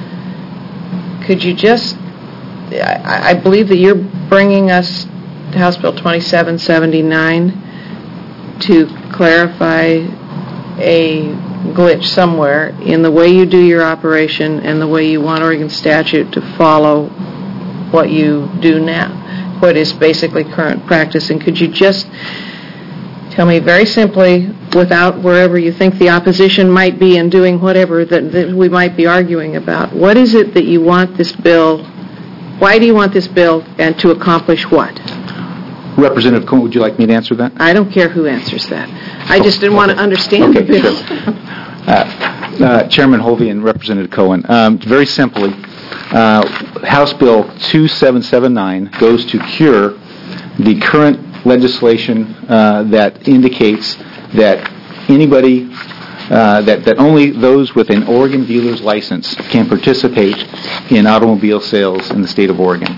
could you just, I believe that you're bringing us House Bill 2779 to clarify a glitch somewhere in the way you do your operation and the way you want Oregon statute to follow what you do now, what is basically current practice. And could you just tell me very simply, without wherever you think the opposition might be in doing whatever that we might be arguing about, what is it that you want this bill, why do you want this bill, and to accomplish what? Representative Cohen, would you like me to answer that? I don't care who answers that. I just didn't want to understand the bill. Chairman Hovey and Representative Cohen, very simply, House Bill 2779 goes to cure the current legislation that indicates that anybody, that only those with an Oregon dealer's license can participate in automobile sales in the state of Oregon.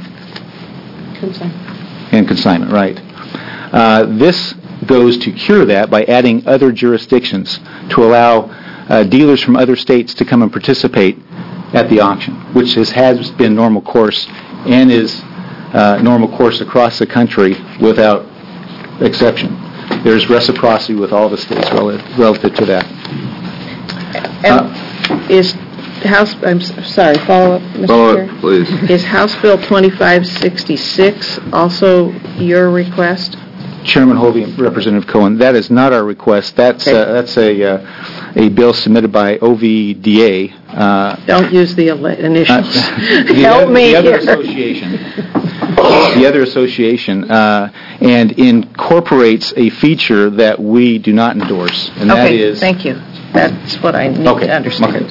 And consignment, right. This goes to cure that by adding other jurisdictions to allow dealers from other states to come and participate at the auction, which has been normal course and is normal course across the country without exception. There's reciprocity with all the states relative to that. Is House, I'm sorry, follow up, Mr. Chair? Please. Is House Bill 2566 also your request? Chairman Hovey and Representative Cohen, that is not our request. That's a bill submitted by OVDA. Don't use the initials. Help me the other here. association. The other association, and incorporates a feature that we do not endorse, and that Okay, is... thank you. That's what I need to understand. Okay.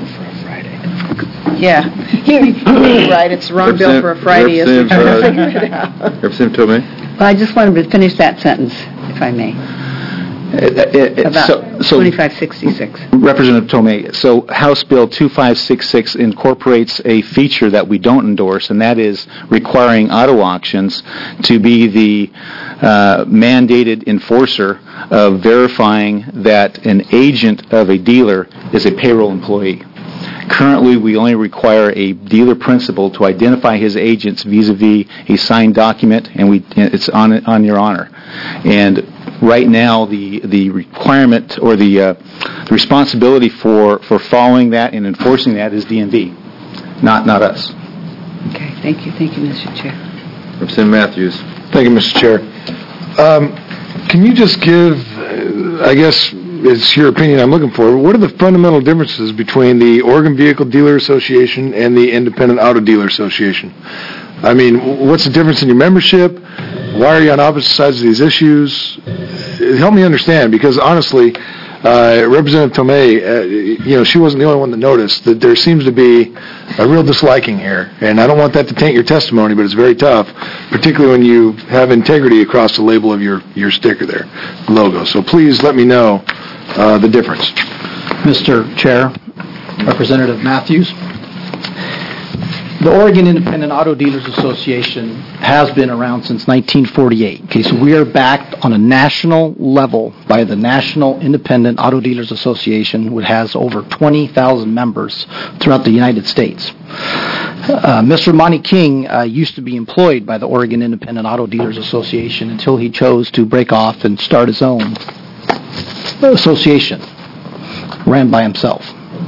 Yeah. You're right, it's the wrong bill for a Friday, isn't it? Representative Tomei? Well, I just wanted to finish that sentence, if I may, about 2566. Representative Tomei, so House Bill 2566 incorporates a feature that we don't endorse, and that is requiring auto auctions to be the mandated enforcer of verifying that an agent of a dealer is a payroll employee. Currently, we only require a dealer principal to identify his agents vis-a-vis a signed document, and it's on your honor. And right now, the requirement or the responsibility for following that and enforcing that is DMV, not us. Okay, thank you, Mr. Chair. Representative Matthews. Thank you, Mr. Chair. Can you just give, I guess it's your opinion I'm looking for, what are the fundamental differences between the Oregon Vehicle Dealer Association and the Independent Auto Dealer Association? I mean, what's the difference in your membership? Why are you on opposite sides of these issues? Help me understand, because honestly, Representative Tomei, she wasn't the only one that noticed that there seems to be a real disliking here, and I don't want that to taint your testimony, but it's very tough, particularly when you have integrity across the label of your sticker there, logo. So please let me know the difference. Mr. Chair, Representative Matthews, the Oregon Independent Auto Dealers Association has been around since 1948. Okay, so we are backed on a national level by the National Independent Auto Dealers Association, which has over 20,000 members throughout the United States. Mr. Monty King used to be employed by the Oregon Independent Auto Dealers Association until he chose to break off and start his own association, ran by himself.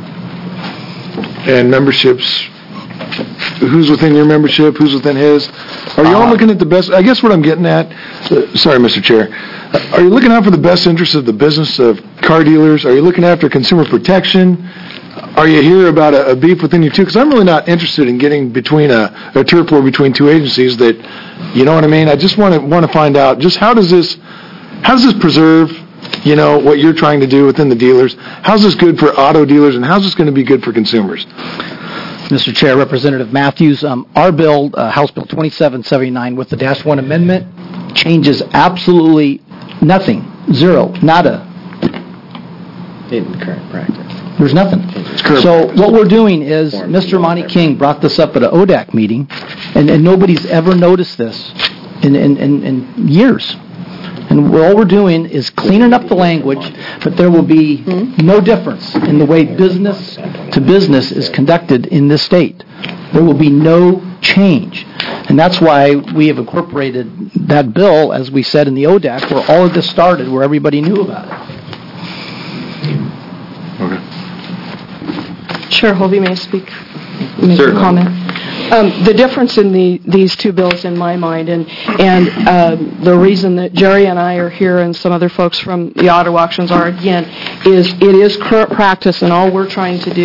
And memberships, who's within your membership, who's within his? Are you all looking at the best? I guess what I'm getting at, sorry, Mr. Chair, are you looking out for the best interests of the business of car dealers? Are you looking after consumer protection? Are you here about a beef within you two? Because I'm really not interested in getting between a turf war between two agencies that, you know what I mean? I just want to find out just how does this preserve, what you're trying to do within the dealers? How's this good for auto dealers, and how's this going to be good for consumers? Mr. Chair, Representative Matthews, our bill, House Bill 2779 with the -1 amendment, changes absolutely nothing, zero, nada. In current practice. There's nothing. So what we're doing is, Mr. Monty King brought this up at an ODAC meeting, and nobody's ever noticed this in years. And all we're doing is cleaning up the language, but there will be no difference in the way business to business is conducted in this state. There will be no change. And that's why we have incorporated that bill, as we said in the ODAC, where all of this started, where everybody knew about it. Okay. Chair Hovey, may I speak? Make a comment? The difference in these two bills, in my mind, and the reason that Jerry and I are here and some other folks from the auto auctions are, again, is it is current practice, and all we're trying to do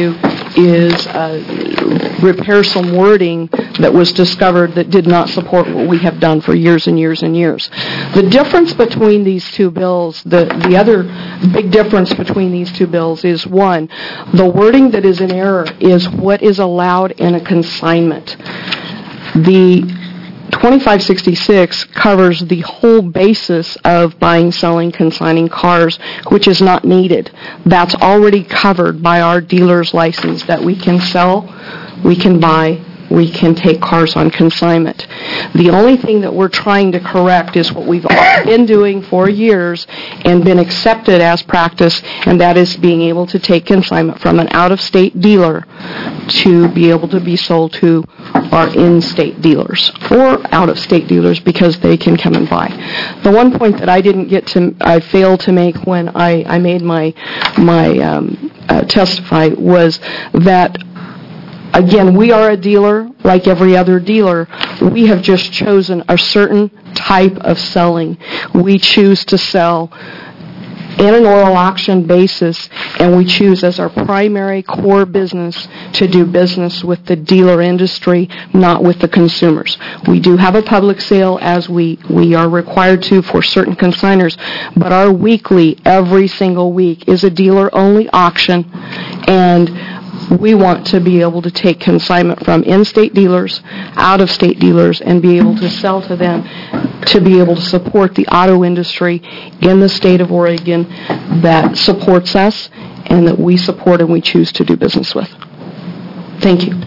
is repair some wording that was discovered that did not support what we have done for years and years and years. The difference between these two bills, the other big difference between these two bills is, one, the wording that is in error is what is allowed in a consignment. The 2566 covers the whole basis of buying, selling, consigning cars, which is not needed. That's already covered by our dealer's license, that we can sell, we can buy, we can take cars on consignment. The only thing that we're trying to correct is what we've been doing for years and been accepted as practice, and that is being able to take consignment from an out-of-state dealer to be able to be sold to our in-state dealers or out-of-state dealers because they can come and buy. The one point that I failed to make when I made my testify was that, again, we are a dealer like every other dealer. We have just chosen a certain type of selling. We choose to sell in an oral auction basis, and we choose as our primary core business to do business with the dealer industry, not with the consumers. We do have a public sale as we are required to for certain consigners, but our weekly, every single week, is a dealer-only auction, and we want to be able to take consignment from in-state dealers, out-of-state dealers, and be able to sell to them to be able to support the auto industry in the state of Oregon that supports us and that we support and we choose to do business with. Thank you.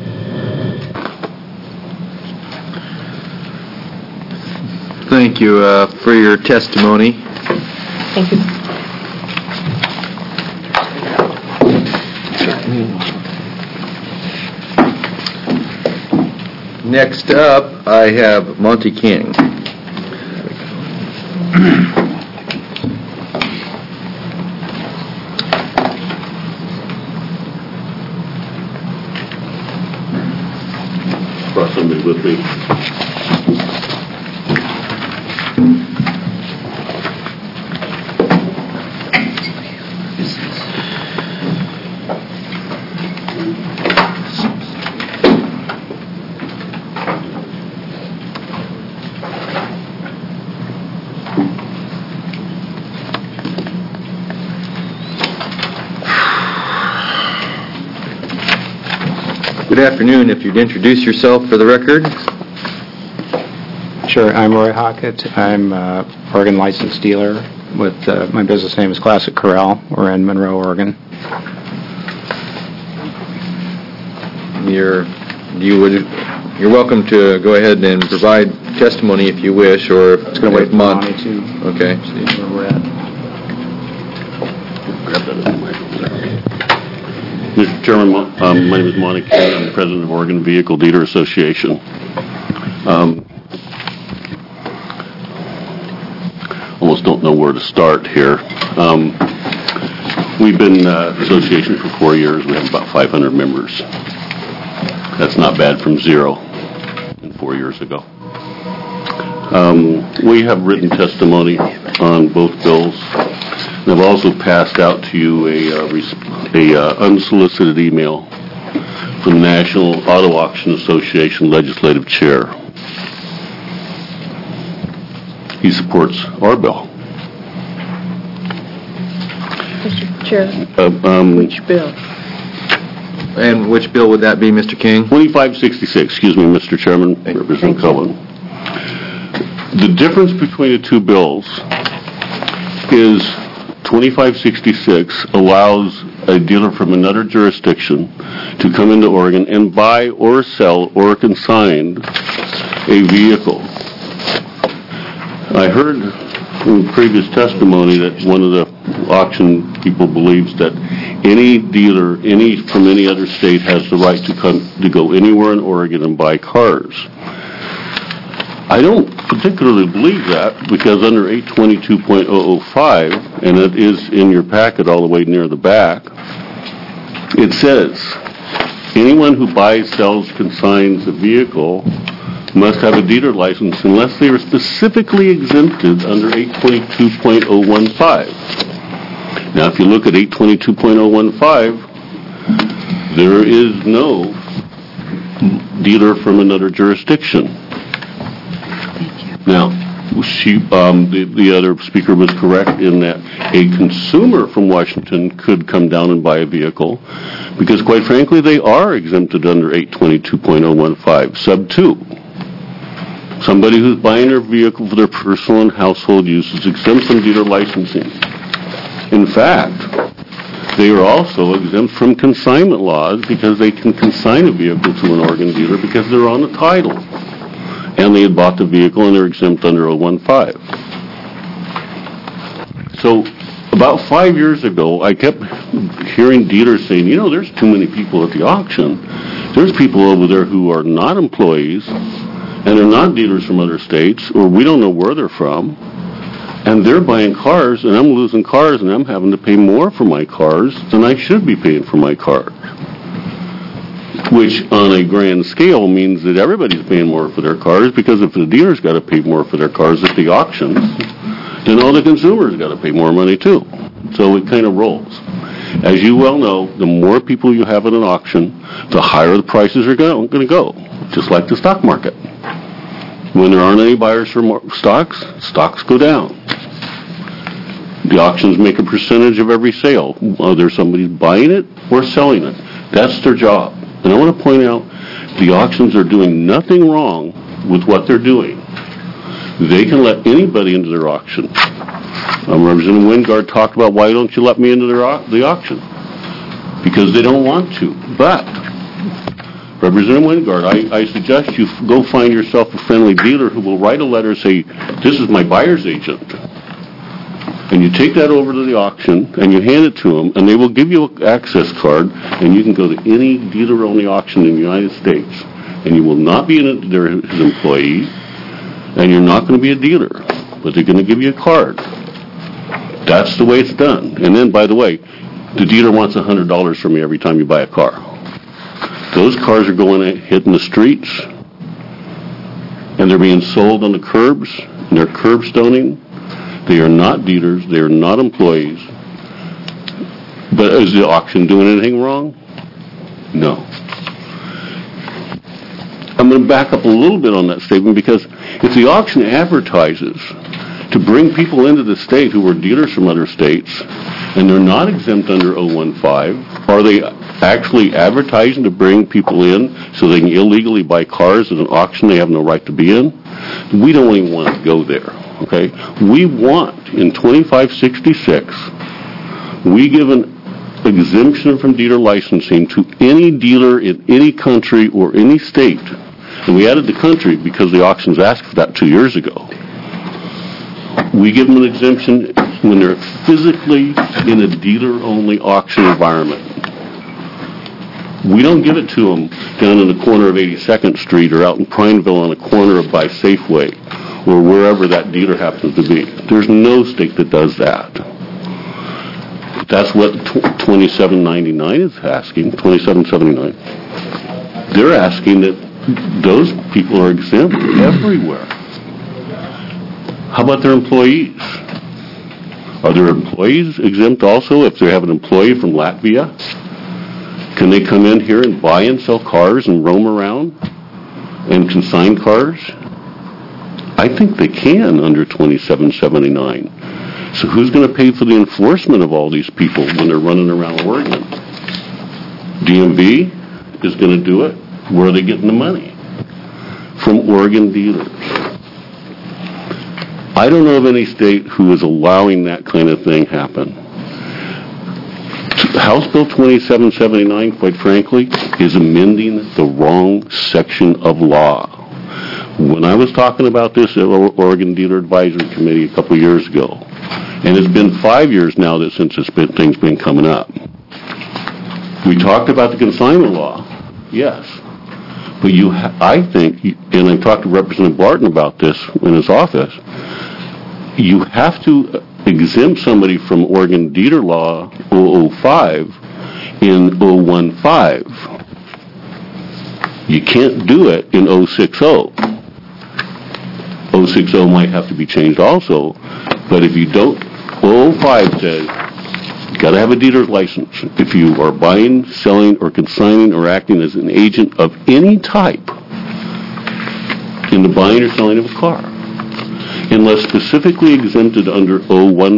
Thank you for your testimony. Thank you. Next up, I have Monty King. Brought somebody with me. Good afternoon. If you'd introduce yourself for the record. Sure. I'm Roy Hockett. I'm an Oregon licensed dealer with my business name is Classic Corral. We're in Monroe, Oregon. You're welcome to go ahead and provide testimony if you wish, or it's going to wait for Monty to okay. See where we're at. Grab that other microphone. Mr. Chairman, my name is Monty King. I'm the president of Oregon Vehicle Dealer Association. Almost don't know where to start here. We've been in association for 4 years. We have about 500 members. That's not bad from zero 4 years ago. We have written testimony on both bills. And I've also passed out to you a unsolicited email from the National Auto Auction Association Legislative Chair. He supports our bill. Mr. Chair, which bill? And which bill would that be, Mr. King? 2566, excuse me, Mr. Chairman, Representative Cullen. The difference between the two bills is 2566 allows a dealer from another jurisdiction to come into Oregon and buy or sell or consign a vehicle. I heard in previous testimony that one of the auction people believes that any dealer from any other state has the right to go anywhere in Oregon and buy cars. I don't particularly believe that, because under 822.005, and it is in your packet all the way near the back, it says anyone who buys, sells, consigns a vehicle must have a dealer license unless they are specifically exempted under 822.015. Now, if you look at 822.015, There is no dealer from another jurisdiction. Now, the other speaker was correct in that a consumer from Washington could come down and buy a vehicle because, quite frankly, they are exempted under 822.015, sub 2. Somebody who's buying their vehicle for their personal and household use is exempt from dealer licensing. In fact, they are also exempt from consignment laws because they can consign a vehicle to an Oregon dealer because they're on the title. And they had bought the vehicle and they're exempt under 015. So about 5 years ago, I kept hearing dealers saying, you know, there's too many people at the auction. There's people over there who are not employees and they're not dealers from other states, or we don't know where they're from. And they're buying cars, and I'm losing cars, and I'm having to pay more for my cars than I should be paying for my car. Which, on a grand scale, means that everybody's paying more for their cars, because if the dealer's got to pay more for their cars at the auctions, then all the consumers got to pay more money, too. So it kind of rolls. As you well know, the more people you have at an auction, the higher the prices are going to go, just like the stock market. When there aren't any buyers for stocks, stocks go down. The auctions make a percentage of every sale, whether somebody's buying it or selling it. That's their job. And I want to point out, the auctions are doing nothing wrong with what they're doing. They can let anybody into their auction. Representative Wingard talked about, why don't you let me into the auction? Because they don't want to. But Representative Wingard, I suggest you go find yourself a friendly dealer who will write a letter and say, this is my buyer's agent. And you take that over to the auction and you hand it to them, and they will give you an access card, and you can go to any dealer-only auction in the United States. And you will not be his employee, and you're not going to be a dealer, but they're going to give you a card. That's the way it's done. And then, by the way, the dealer wants $100 from you every time you buy a car. Those cars are hitting the streets, and they're being sold on the curbs, and they're curb stoning. They are not dealers. They are not employees. But is the auction doing anything wrong? No. I'm going to back up a little bit on that statement, because if the auction advertises to bring people into the state who are dealers from other states, and they're not exempt under 015, are they actually advertising to bring people in so they can illegally buy cars at an auction they have no right to be in? We don't even want to go there, okay? We want, in 2566, we give an exemption from dealer licensing to any dealer in any country or any state. And we added the country because the auctions asked for that 2 years ago. We give them an exemption when they're physically in a dealer-only auction environment. We don't give it to them down in the corner of 82nd Street or out in Prineville on the corner of by Safeway or wherever that dealer happens to be. There's no state that does that. That's what 2799 is asking, 2779. They're asking that those people are exempt everywhere. How about their employees? Are their employees exempt also if they have an employee from Latvia? Can they come in here and buy and sell cars and roam around and consign cars? I think they can under 2779. So who's going to pay for the enforcement of all these people when they're running around Oregon? DMV is going to do it. Where are they getting the money? From Oregon dealers. I don't know of any state who is allowing that kind of thing happen. House Bill 2779, quite frankly, is amending the wrong section of law. When I was talking about this at Oregon Dealer Advisory Committee a couple years ago, and it's been 5 years now that since this thing's been coming up, we talked about the consignment law, yes. But I think, and I talked to Representative Barton about this in his office, you have to exempt somebody from Oregon Dealer Law 005 in 015. You can't do it in 060. 060 might have to be changed also, but if you don't, 005 says You got to have a dealer's license if you are buying, selling, or consigning or acting as an agent of any type in the buying or selling of a car, unless specifically exempted under 015.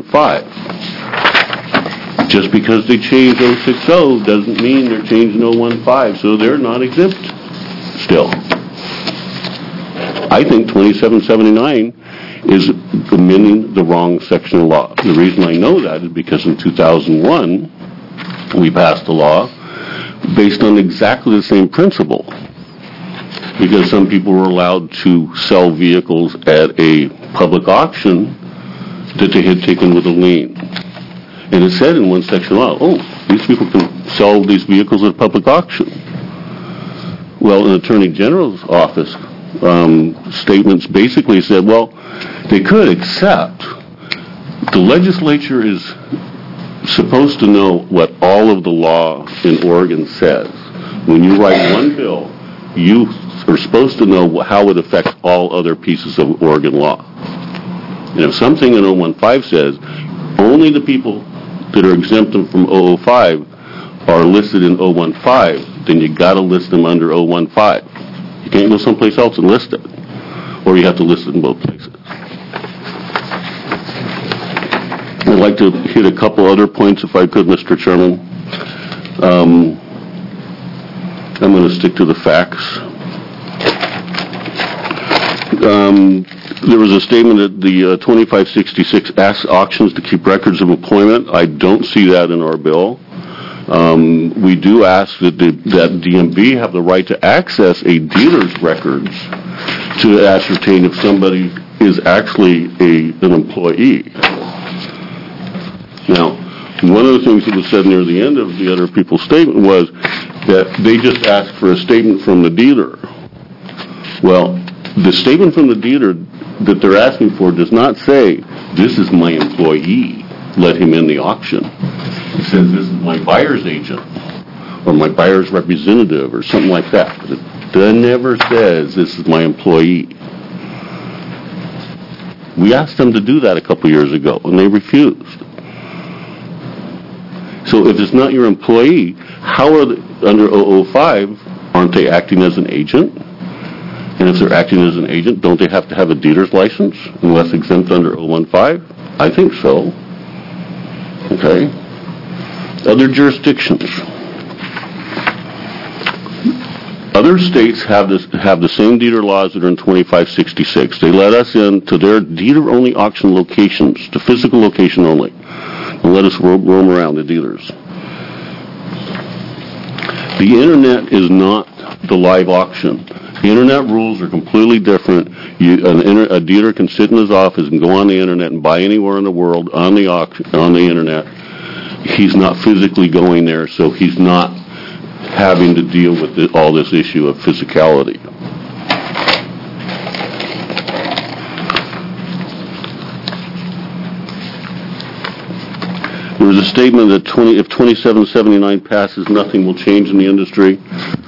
Just because they changed 060 doesn't mean they're changing 015, so they're not exempt still. I think 2779 is amending the wrong section of law. The reason I know that is because in 2001, we passed a law based on exactly the same principle. Because some people were allowed to sell vehicles at a public auction that they had taken with a lien. And it said in one section of law, these people can sell these vehicles at a public auction. Well, an Attorney General's office statements basically said, well, they could, except the legislature is supposed to know what all of the law in Oregon says. When you write one bill, you are supposed to know how it affects all other pieces of Oregon law. And if something in 015 says only the people that are exempted from 005 are listed in 015, then you got to list them under 015. You can't go someplace else and list it, or you have to list it in both places. I'd like to hit a couple other points, if I could, Mr. Chairman. I'm going to stick to the facts. There was a statement that the 2566 asks auctions to keep records of employment. I don't see that in our bill. We do ask that DMV have the right to access a dealer's records to ascertain if somebody is actually an employee. Now, one of the things that was said near the end of the other people's statement was that they just asked for a statement from the dealer. Well, the statement from the dealer that they're asking for does not say, this is my employee, let him in the auction. It says, this is my buyer's agent, or my buyer's representative, or something like that. But it never says, this is my employee. We asked them to do that a couple years ago, and they refused. So if it's not your employee, how are they, under 005, aren't they acting as an agent? And if they're acting as an agent, don't they have to have a dealer's license unless exempt under 015? I think so. Okay. Other jurisdictions. Other states have the same dealer laws that are in 2566. They let us in to their dealer-only auction locations, to physical location only, and let us roam around the dealers. The Internet is not the live auction. The Internet rules are completely different. A dealer can sit in his office and go on the Internet and buy anywhere in the world on the Internet. He's not physically going there, so he's not having to deal with all this issue of physicality. There was a statement that if 2779 passes, nothing will change in the industry.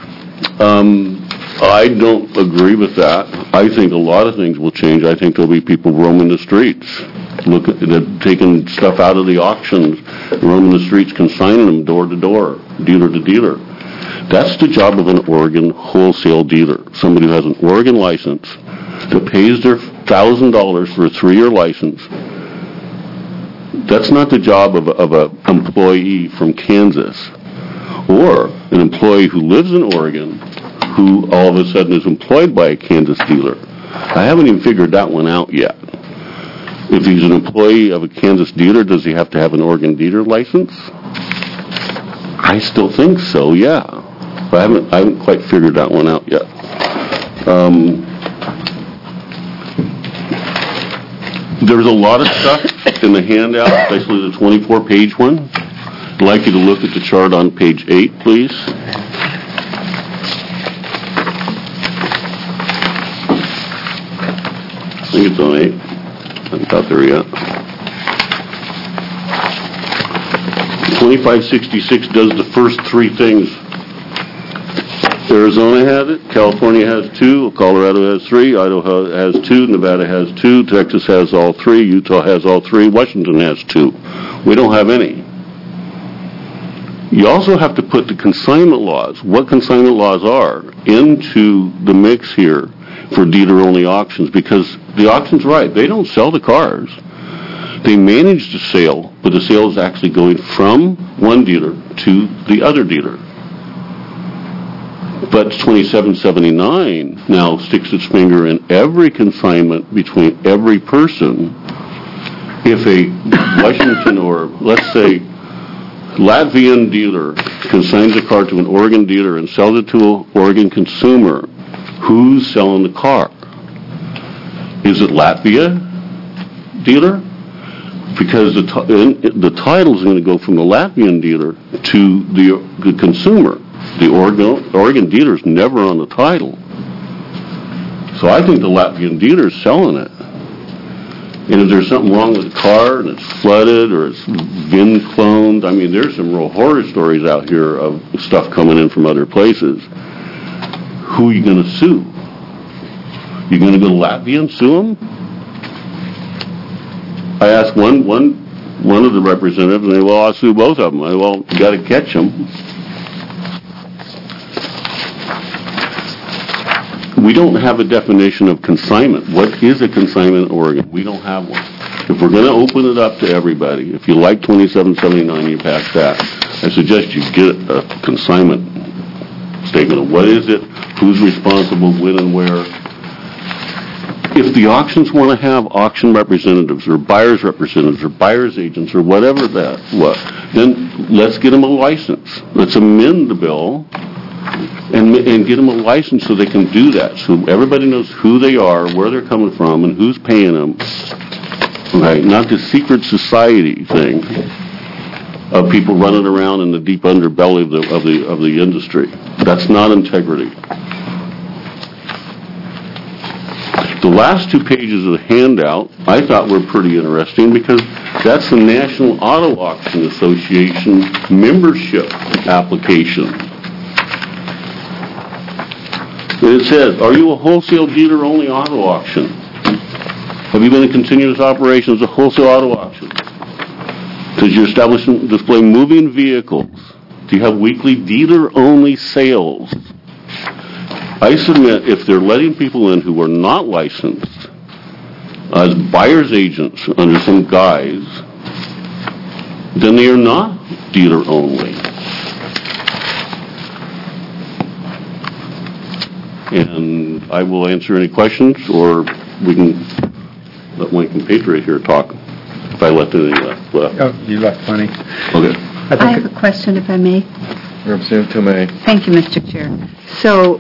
I don't agree with that. I think a lot of things will change. I think there'll be people roaming the streets, taking stuff out of the auctions, roaming the streets, consigning them door to door, dealer to dealer. That's the job of an Oregon wholesale dealer, somebody who has an Oregon license that pays their $1,000 for a 3-year license. That's not the job of an employee from Kansas or an employee who lives in Oregon who all of a sudden is employed by a Kansas dealer. I haven't even figured that one out yet. If he's an employee of a Kansas dealer, does he have to have an Oregon dealer license? I still think so, yeah. But I haven't quite figured that one out yet. There's a lot of stuff in the handout, especially the 24-page one. I'd like you to look at the chart on page 8, please. I think it's on 8. I haven't got there yet. 2566 does the first 3 things. Arizona has it, California has 2, Colorado has 3, Idaho has 2, Nevada has 2, Texas has all 3, Utah has all 3, Washington has 2. We don't have any. You also have to put the consignment laws, what consignment laws are, into the mix here for dealer-only auctions, because the auction's right. They don't sell the cars. They manage the sale, but the sale is actually going from one dealer to the other dealer. But 2779 now sticks its finger in every consignment between every person. If a Washington or, let's say, Latvian dealer consigns a car to an Oregon dealer and sells it to an Oregon consumer, who's selling the car? Is it Latvia dealer? Because the title is going to go from the Latvian dealer to the consumer. The Oregon dealer is never on the title. So I think the Latvian dealer is selling it. And if there's something wrong with the car and it's flooded or it's VIN cloned, I mean, there's some real horror stories out here of stuff coming in from other places. Who are you going to sue? You going to go to Latvia and sue them? I asked one of the representatives, and they, well, I'll sue both of them. I, well, you got to catch them. We don't have a definition of consignment. What is a consignment in Oregon? We don't have one. If we're going to open it up to everybody, if you like 2779, you pass that. I suggest you get a consignment statement of what is it, who's responsible, when and where. If the auctions want to have auction representatives or buyer's representatives or buyer's agents or whatever then let's get them a license. Let's amend the bill and get them a license so they can do that. So everybody knows who they are, where they're coming from, and who's paying them. Right? Not the secret society thing of people running around in the deep underbelly of the industry. That's not integrity. The last 2 pages of the handout I thought were pretty interesting because that's the National Auto Auction Association membership application. And it says, are you a wholesale dealer-only auto auction? Have you been in continuous operation as a wholesale auto auction? Does your establishment display moving vehicles? Do you have weekly dealer-only sales? I submit if they're letting people in who are not licensed as buyer's agents under some guise, then they are not dealer-only. And I will answer any questions, or we can let my compatriot here talk, if I left any left. Oh, you left plenty. Okay. I have a question, if I may. Representative Tomei. Thank you, Mr. Chair. So,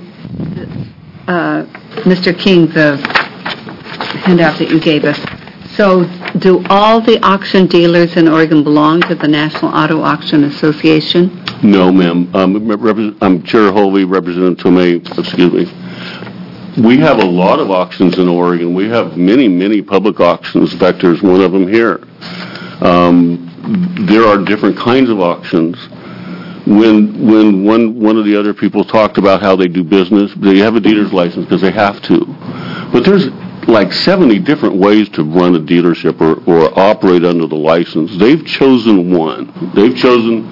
Mr. King, the handout that you gave us, so do all the auction dealers in Oregon belong to the National Auto Auction Association? No, ma'am. I'm Chair Holvey, Representative Tomei, excuse me. We have a lot of auctions in Oregon. We have many, many public auctions. In fact, there's one of them here. There are different kinds of auctions. When one of the other people talked about how they do business, they have a dealer's license because they have to. But there's like 70 different ways to run a dealership or operate under the license. They've chosen one. They've chosen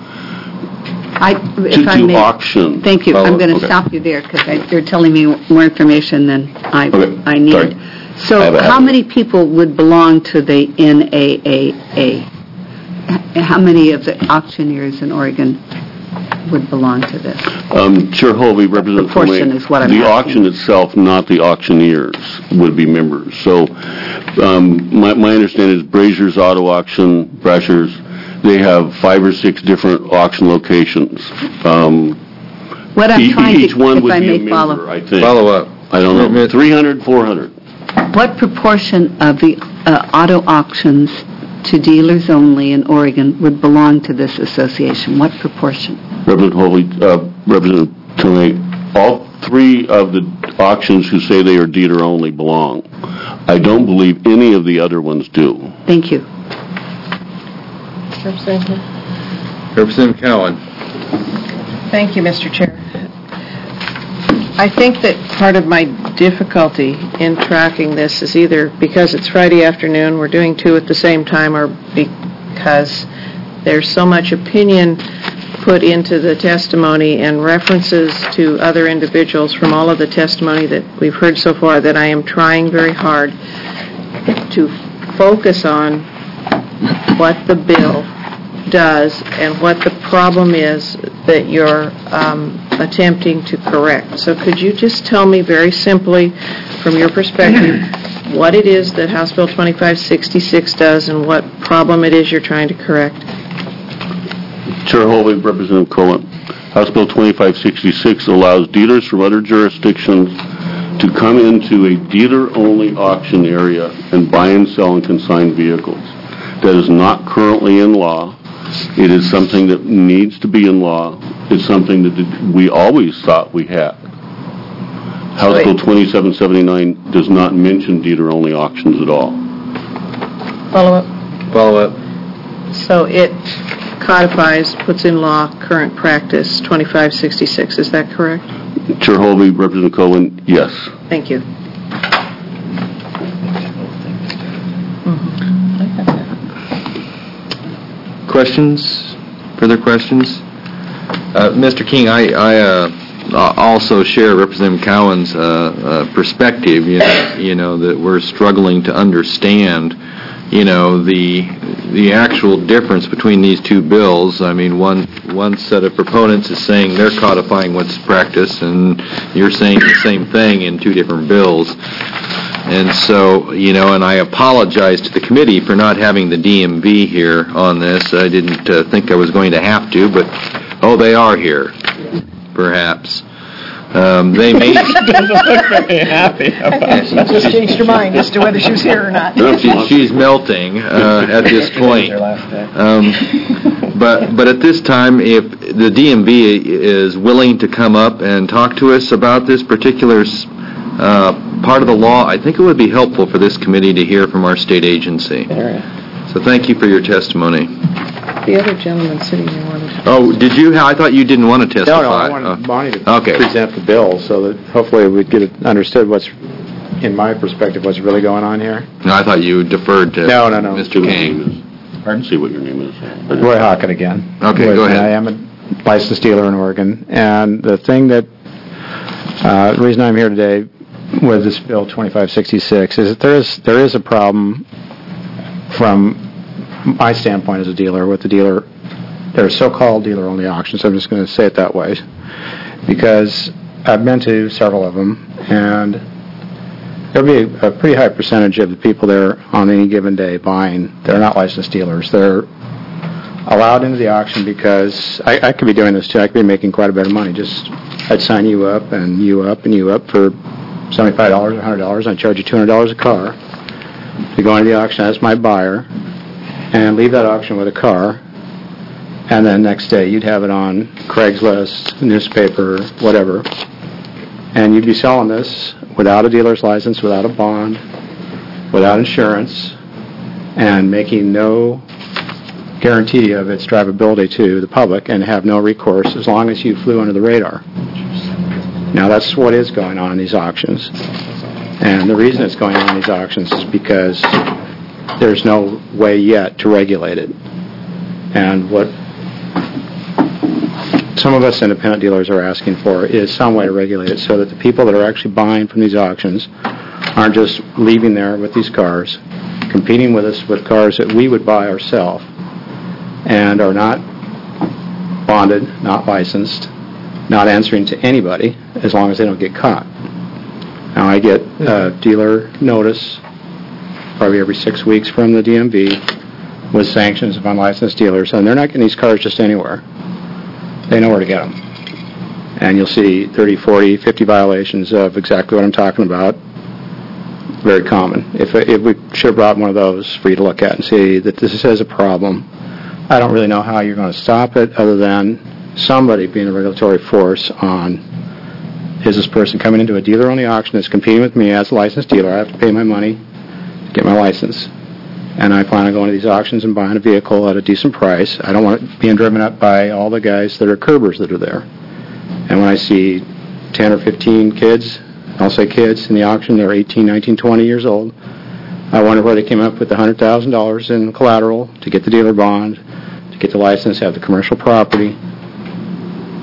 to auction. Thank you. I'm going to stop you there because you're telling me more information than I need. Sorry. So how many people would belong to the NAAA? How many of the auctioneers in Oregon would belong to this? Chair Holvey, Representative Proportion is what I'm the asking. auction itself, not the auctioneers, would be members. So my understanding is Brazier's Auto Auction, Brasher's, they have 5 or 6 different auction locations. What I'm trying each to, one if would I be a may member, follow. I think. Follow up. I don't know, 300, 400. What proportion of the auto auctions to dealers only in Oregon would belong to this association? What proportion? Representative Holvey, Representative Tomei, all 3 of the auctions who say they are dealer only belong. I don't believe any of the other ones do. Thank you. Representative Cowan. Thank you, Mr. Chair. I think that part of my difficulty in tracking this is either because it's Friday afternoon, we're doing 2 at the same time, or because there's so much opinion put into the testimony and references to other individuals from all of the testimony that we've heard so far that I am trying very hard to focus on what the bill does and what the problem is that you're attempting to correct. So could you just tell me very simply, from your perspective, what it is that House Bill 2566 does and what problem it is you're trying to correct? Chair Holvey, Representative Cohen. House Bill 2566 allows dealers from other jurisdictions to come into a dealer-only auction area and buy and sell and consign vehicles. That is not currently in law. It is something that needs to be in law. It's something that we always thought we had. House Bill 2779 does not mention dealer-only auctions at all. Follow up. So it codifies, puts in law, current practice 2566. Is that correct? Chair Holvey, Representative Cohen, yes. Thank you. Questions? Further questions? Mr. King, I also share Representative Cowan's perspective, you know, that we're struggling to understand, you know, the actual difference between these two bills. I mean, one set of proponents is saying they're codifying what's practice, and you're saying the same thing in two different bills. And so, you know, and I apologize to the committee for not having the DMV here on this. I didn't think I was going to have to, but, oh, they are here, perhaps. They may... She doesn't look very happy about it. She just changed her mind as to whether she was here or not. She's melting at this point. But at this time, if the DMV is willing to come up and talk to us about this particular part of the law, I think it would be helpful for this committee to hear from our state agency. So thank you for your testimony. The other gentleman sitting there wanted to... Oh, did you? I thought you didn't want to testify. No, I wanted Bonnie to present the bill so that hopefully we'd get it understood what's, in my perspective, what's really going on here. No, I thought you deferred to Mr. King. Pardon? See what your name is. Roy Hockett again. Okay, go ahead. I am a licensed dealer in Oregon, and the thing that, the reason I'm here today with this bill 2566 is that there is a problem from my standpoint as a dealer with the dealer. There are so-called dealer-only auctions. I'm just going to say it that way because I've been to several of them, and there'll be a pretty high percentage of the people there on any given day buying. They're not licensed dealers. They're allowed into the auction because I could be doing this too. I could be making quite a bit of money. Just I'd sign you up and you up and you up for $75 or $100, and I'd charge you $200 a car to go into the auction as my buyer and leave that auction with a car, and then next day you'd have it on Craigslist, newspaper, whatever, and you'd be selling this without a dealer's license, without a bond, without insurance, and making no guarantee of its drivability to the public and have no recourse as long as you flew under the radar. Now that's what is going on in these auctions. And the reason it's going on in these auctions is because there's no way yet to regulate it. And what some of us independent dealers are asking for is some way to regulate it so that the people that are actually buying from these auctions aren't just leaving there with these cars, competing with us with cars that we would buy ourselves and are not bonded, not licensed, not answering to anybody as long as they don't get caught. Now I get a dealer notice probably every 6 weeks from the DMV with sanctions of unlicensed dealers, and they're not getting these cars just anywhere. They know where to get them. And you'll see 30, 40, 50 violations of exactly what I'm talking about. Very common. If we should have brought one of those for you to look at and see that this is a problem, I don't really know how you're going to stop it other than somebody being a regulatory force on, is this person coming into a dealer-only auction that's competing with me as a licensed dealer? I have to pay my money to get my license. And I plan on going to these auctions and buying a vehicle at a decent price. I don't want it being driven up by all the guys that are curbers that are there. And when I see 10 or 15 kids, I'll say kids, in the auction, they're 18, 19, 20 years old, I wonder where they came up with the $100,000 in collateral to get the dealer bond, to get the license, have the commercial property,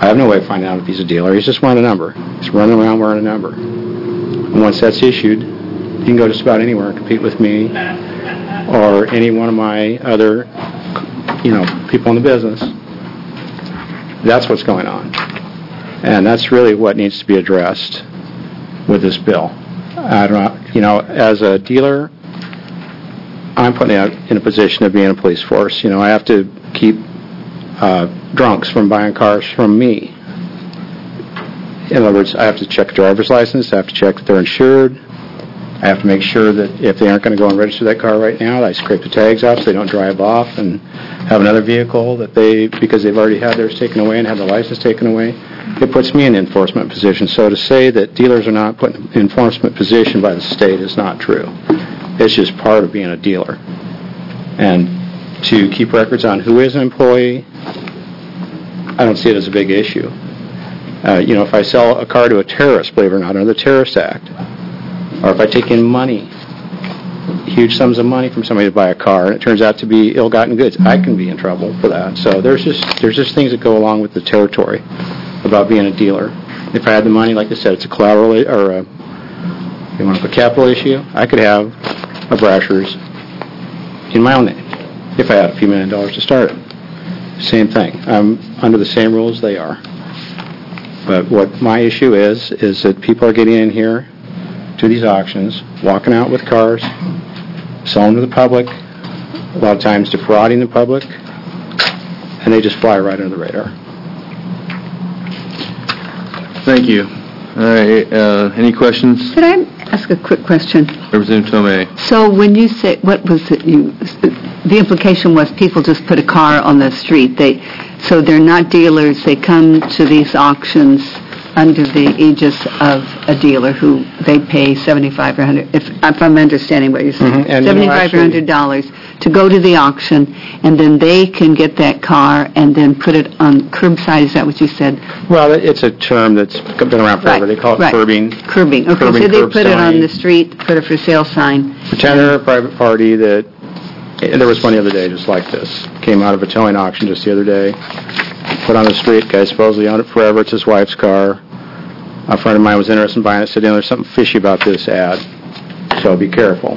I have no way of finding out if he's a dealer. He's just wearing a number. He's running around wearing a number. And once that's issued, he can go just about anywhere and compete with me or any one of my other, people in the business. That's what's going on. And that's really what needs to be addressed with this bill. I don't know, as a dealer, I'm putting out in a position of being a police force. I have to keep drunks from buying cars from me. In other words, I have to check a driver's license. I have to check that they're insured. I have to make sure that if they aren't going to go and register that car right now, that I scrape the tags off so they don't drive off and have another vehicle because they've already had theirs taken away and had the license taken away. It puts me in an enforcement position. So to say that dealers are not put in an enforcement position by the state is not true. It's just part of being a dealer. And to keep records on who is an employee, I don't see it as a big issue. If I sell a car to a terrorist, believe it or not, under the Terrorist Act, or if I take in money, huge sums of money from somebody to buy a car, and it turns out to be ill-gotten goods, I can be in trouble for that. So there's just things that go along with the territory about being a dealer. If I had the money, like I said, it's a collateral or a capital issue. I could have a Brasher's in my own name if I had a few $1 million to start it. Same thing. I'm under the same rules they are. But what my issue is that people are getting in here to these auctions, walking out with cars, selling to the public, a lot of times defrauding the public, and they just fly right under the radar. Thank you. All right, any questions? Could I ask a quick question? Representative Tomei. So when you say, what was it the implication was people just put a car on the street. So they're not dealers. They come to these auctions under the aegis of a dealer who they pay $75 or $100, if I'm understanding what you're saying, $75 or $100 to go to the auction, and then they can get that car and then put it on curbside. Is that what you said? Well, it's a term that's been around forever. They call it curbing. Curbing. Okay, curbing, so they curb put it on zoning. the street, put a for sale sign. Pretend they're a private party that, and there was one the other day just like this. Came out of a towing auction just the other day. Put on the street, guy supposedly owned it forever. It's his wife's car. A friend of mine was interested in buying it. Said, there's something fishy about this ad, so be careful.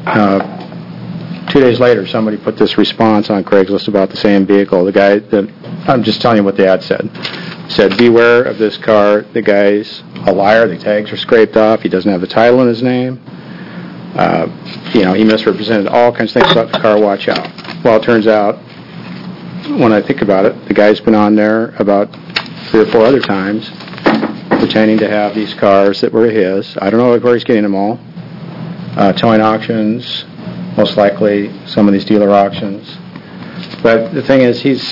2 days later, somebody put this response on Craigslist about the same vehicle. The guy, I'm just telling you what the ad said, beware of this car. The guy's a liar. The tags are scraped off. He doesn't have the title in his name. He misrepresented all kinds of things about the car. Watch out. Well, it turns out, when I think about it, the guy's been on there about 3 or 4 other times pretending to have these cars that were his. I don't know where he's getting them all. Towing auctions, most likely some of these dealer auctions. But the thing is, he's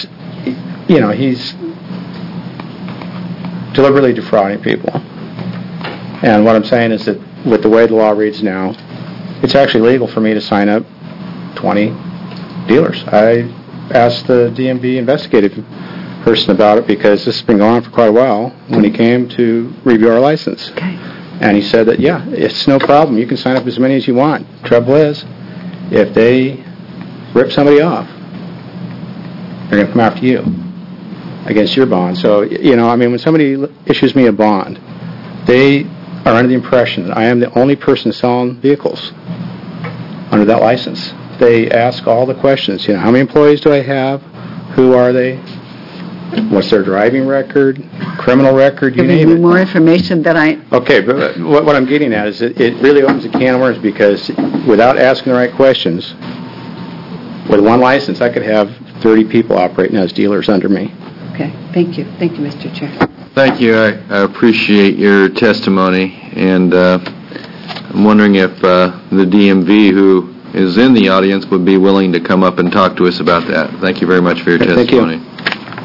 deliberately defrauding people. And what I'm saying is that with the way the law reads now, it's actually legal for me to sign up 20 dealers. I asked the DMV investigative person about it because this has been going on for quite a while when he came to review our license. Okay. And he said that, it's no problem. You can sign up as many as you want. Trouble is, if they rip somebody off, they're going to come after you against your bond. So, when somebody issues me a bond, they are under the impression that I am the only person selling vehicles under that license. They ask all the questions. How many employees do I have? Who are they? What's their driving record? Criminal record? You name it. More information that I... Okay, but what I'm getting at is that it really opens a can of worms because without asking the right questions, with one license, I could have 30 people operating as dealers under me. Okay, thank you. Thank you, Mr. Chair. Thank you. I appreciate your testimony, and I'm wondering if the DMV, who is in the audience, would be willing to come up and talk to us about that. Thank you very much for your testimony. Thank you.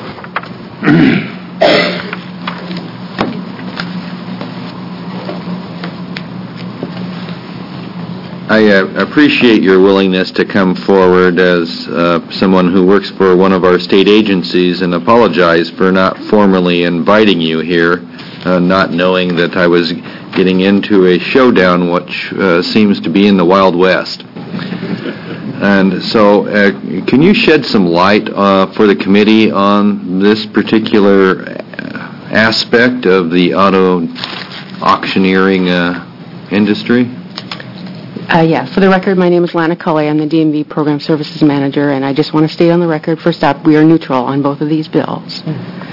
I appreciate your willingness to come forward as someone who works for one of our state agencies, and apologize for not formally inviting you here, not knowing that I was getting into a showdown which seems to be in the Wild West. And so can you shed some light for the committee on this particular aspect of the auto auctioneering industry? Yeah, for the record, my name is Lana Culley. I'm the DMV Program Services Manager, and I just want to state on the record, first up, we are neutral on both of these bills.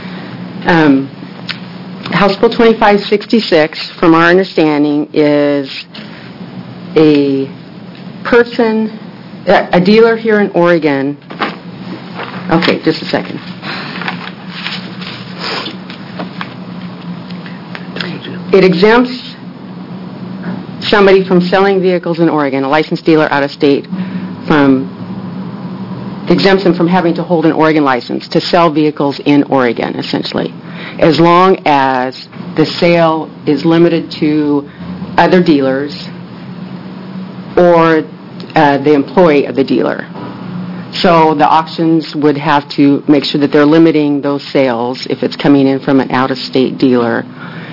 House Bill 2566, from our understanding, is a person, a dealer here in Oregon. Okay, just a second. It exempts somebody from selling vehicles in Oregon, a licensed dealer out of state, exempts them from having to hold an Oregon license to sell vehicles in Oregon, essentially, as long as the sale is limited to other dealers or the employee of the dealer. So the auctions would have to make sure that they're limiting those sales, if it's coming in from an out-of-state dealer,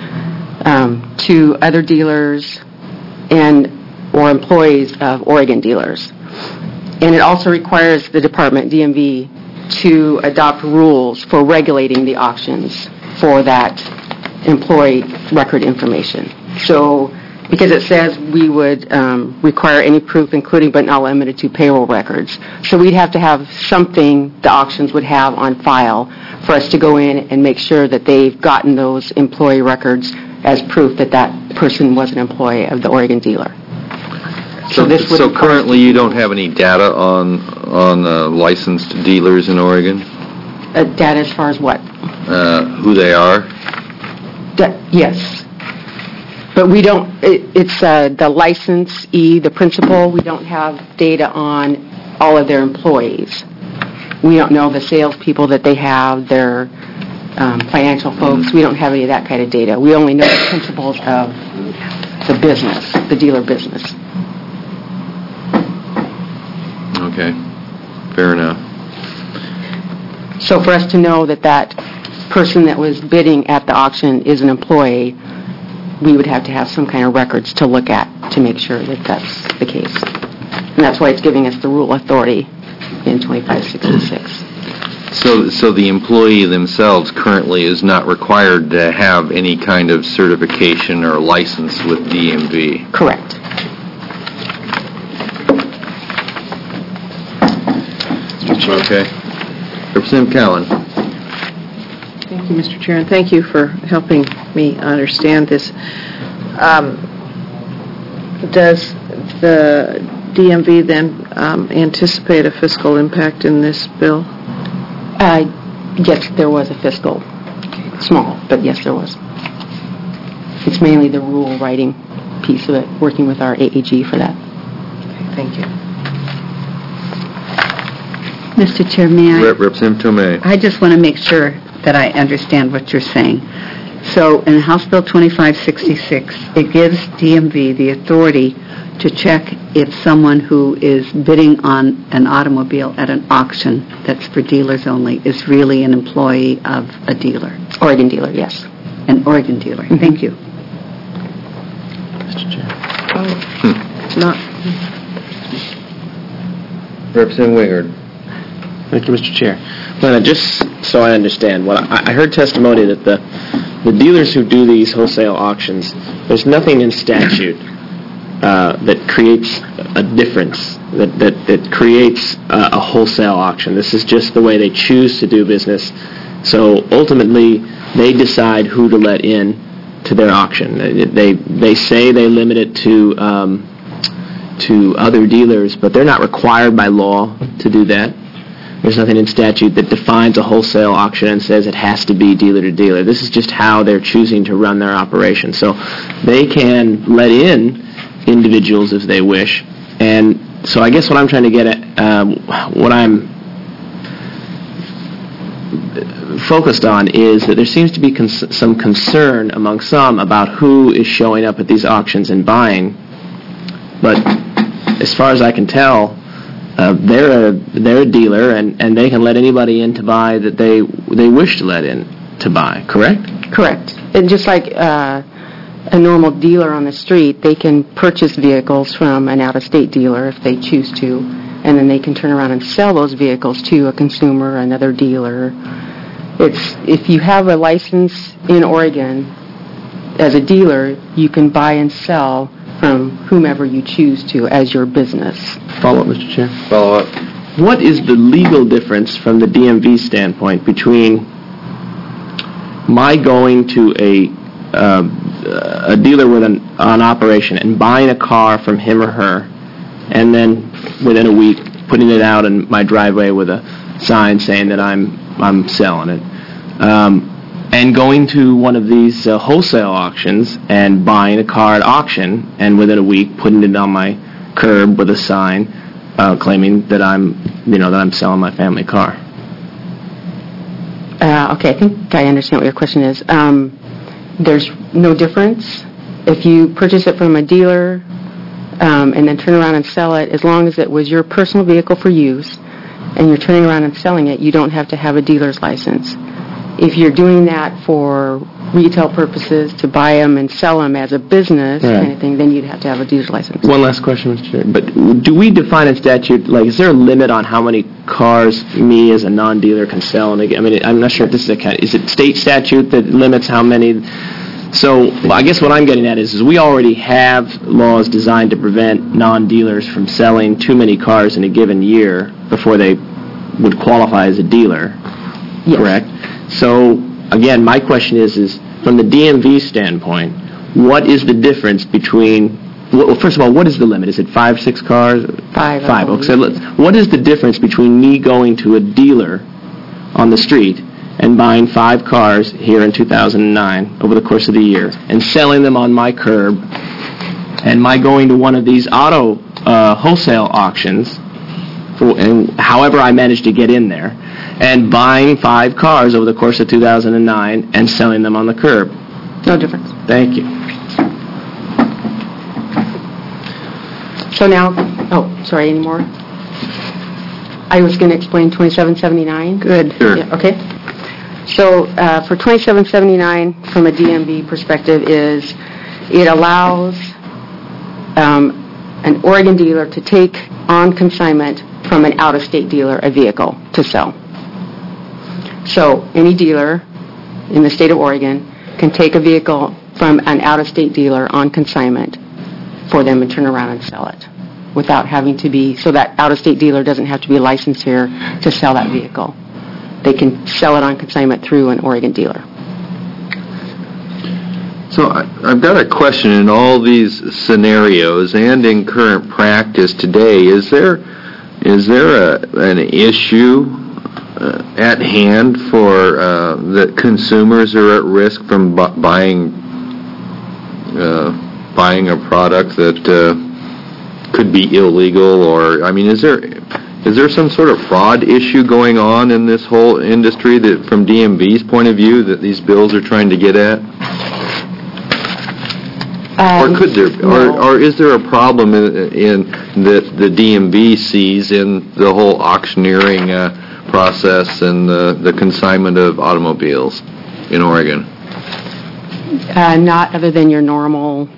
to other dealers or employees of Oregon dealers. And it also requires the department, DMV, to adopt rules for regulating the auctions for that employee record information. So, because it says we would require any proof, including but not limited to payroll records. So we'd have to have something the auctions would have on file for us to go in and make sure that they've gotten those employee records as proof that that person was an employee of the Oregon dealer. So currently you don't have any data on licensed dealers in Oregon? Data as far as what? Who they are? Yes. But we don't, it's the licensee, the principal, we don't have data on all of their employees. We don't know the salespeople that they have, their financial folks. We don't have any of that kind of data. We only know the principles of the business, the dealer business. Okay, fair enough. So for us to know that that person that was bidding at the auction is an employee, we would have to have some kind of records to look at to make sure that that's the case. And that's why it's giving us the rule authority in 2566. So the employee themselves currently is not required to have any kind of certification or license with DMV? Correct. Okay. Representative Cowan. Thank you, Mr. Chair, and thank you for helping me understand this. Does the DMV then anticipate a fiscal impact in this bill? Yes, there was a fiscal. Small, but yes, there was. It's mainly the rule writing piece of it, working with our AAG for that. Okay, thank you. Mr. Chair, may I? Representative Tomei. I just want to make sure that I understand what you're saying. So in House Bill 2566, it gives DMV the authority to check if someone who is bidding on an automobile at an auction that's for dealers only is really an employee of a dealer. Oregon dealer, yes. An Oregon dealer. Mm-hmm. Thank you. Mr. Chair. Not. Representative Wingard. Thank you, Mr. Chair. Lana, just so I understand, I heard testimony that the dealers who do these wholesale auctions, there's nothing in statute that creates a difference, that creates a wholesale auction. This is just the way they choose to do business. So ultimately, they decide who to let in to their auction. They say they limit it to other dealers, but they're not required by law to do that. There's nothing in statute that defines a wholesale auction and says it has to be dealer to dealer. This is just how they're choosing to run their operation. So they can let in individuals if they wish. And so I guess what I'm trying to get at, what I'm focused on is that there seems to be some concern among some about who is showing up at these auctions and buying. But as far as I can tell, they're a dealer, and they can let anybody in to buy that they wish to let in to buy, correct? Correct. And just like a normal dealer on the street, they can purchase vehicles from an out-of-state dealer if they choose to, and then they can turn around and sell those vehicles to a consumer, another dealer, If you have a license in Oregon as a dealer, you can buy and sell from whomever you choose to as your business. Follow up, Mr. Chair. Follow up. What is the legal difference from the DMV standpoint between my going to a dealer with an operation and buying a car from him or her, and then within a week putting it out in my driveway with a sign saying that I'm selling it, and going to one of these wholesale auctions and buying a car at auction, and within a week putting it on my curb with a sign claiming that I'm selling my family car? Okay, I think I understand what your question is. There's no difference. If you purchase it from a dealer and then turn around and sell it, as long as it was your personal vehicle for use and you're turning around and selling it, you don't have to have a dealer's license. If you're doing that for retail purposes, to buy them and sell them as a business, kind of thing, then you'd have to have a dealer's license. One last question, Mr. Chair. But do we define in statute, is there a limit on how many cars me as a non-dealer can sell? And I'm not sure if this is is it state statute that limits how many? So I guess what I'm getting at is we already have laws designed to prevent non-dealers from selling too many cars in a given year before they would qualify as a dealer, correct? So again, my question is from the DMV standpoint, what is the difference between, well, first of all, what is the limit? Is it 5, 6 cars? 5. Okay, so what is the difference between me going to a dealer on the street and buying 5 cars here in 2009 over the course of the year and selling them on my curb, and my going to one of these auto wholesale auctions, and however I managed to get in there, and buying 5 cars over the course of 2009 and selling them on the curb? No difference. Thank you. So now, sorry, any more? I was going to explain 2779. Good. Sure. Yeah, okay. So for 2779, from a DMV perspective, is it allows an Oregon dealer to take on consignment from an out-of-state dealer a vehicle to sell. So any dealer in the state of Oregon can take a vehicle from an out-of-state dealer on consignment for them and turn around and sell it without having to be, so that out-of-state dealer doesn't have to be licensed here to sell that vehicle. They can sell it on consignment through an Oregon dealer. So I've got a question. In all these scenarios and in current practice today, is there an issue at hand for that consumers are at risk from buying a product that could be illegal? Or is there some sort of fraud issue going on in this whole industry that, from DMV's point of view, that these bills are trying to get at? Or could there, or is there a problem in that the DMV sees in the whole auctioneering process and the consignment of automobiles in Oregon? Not other than your normal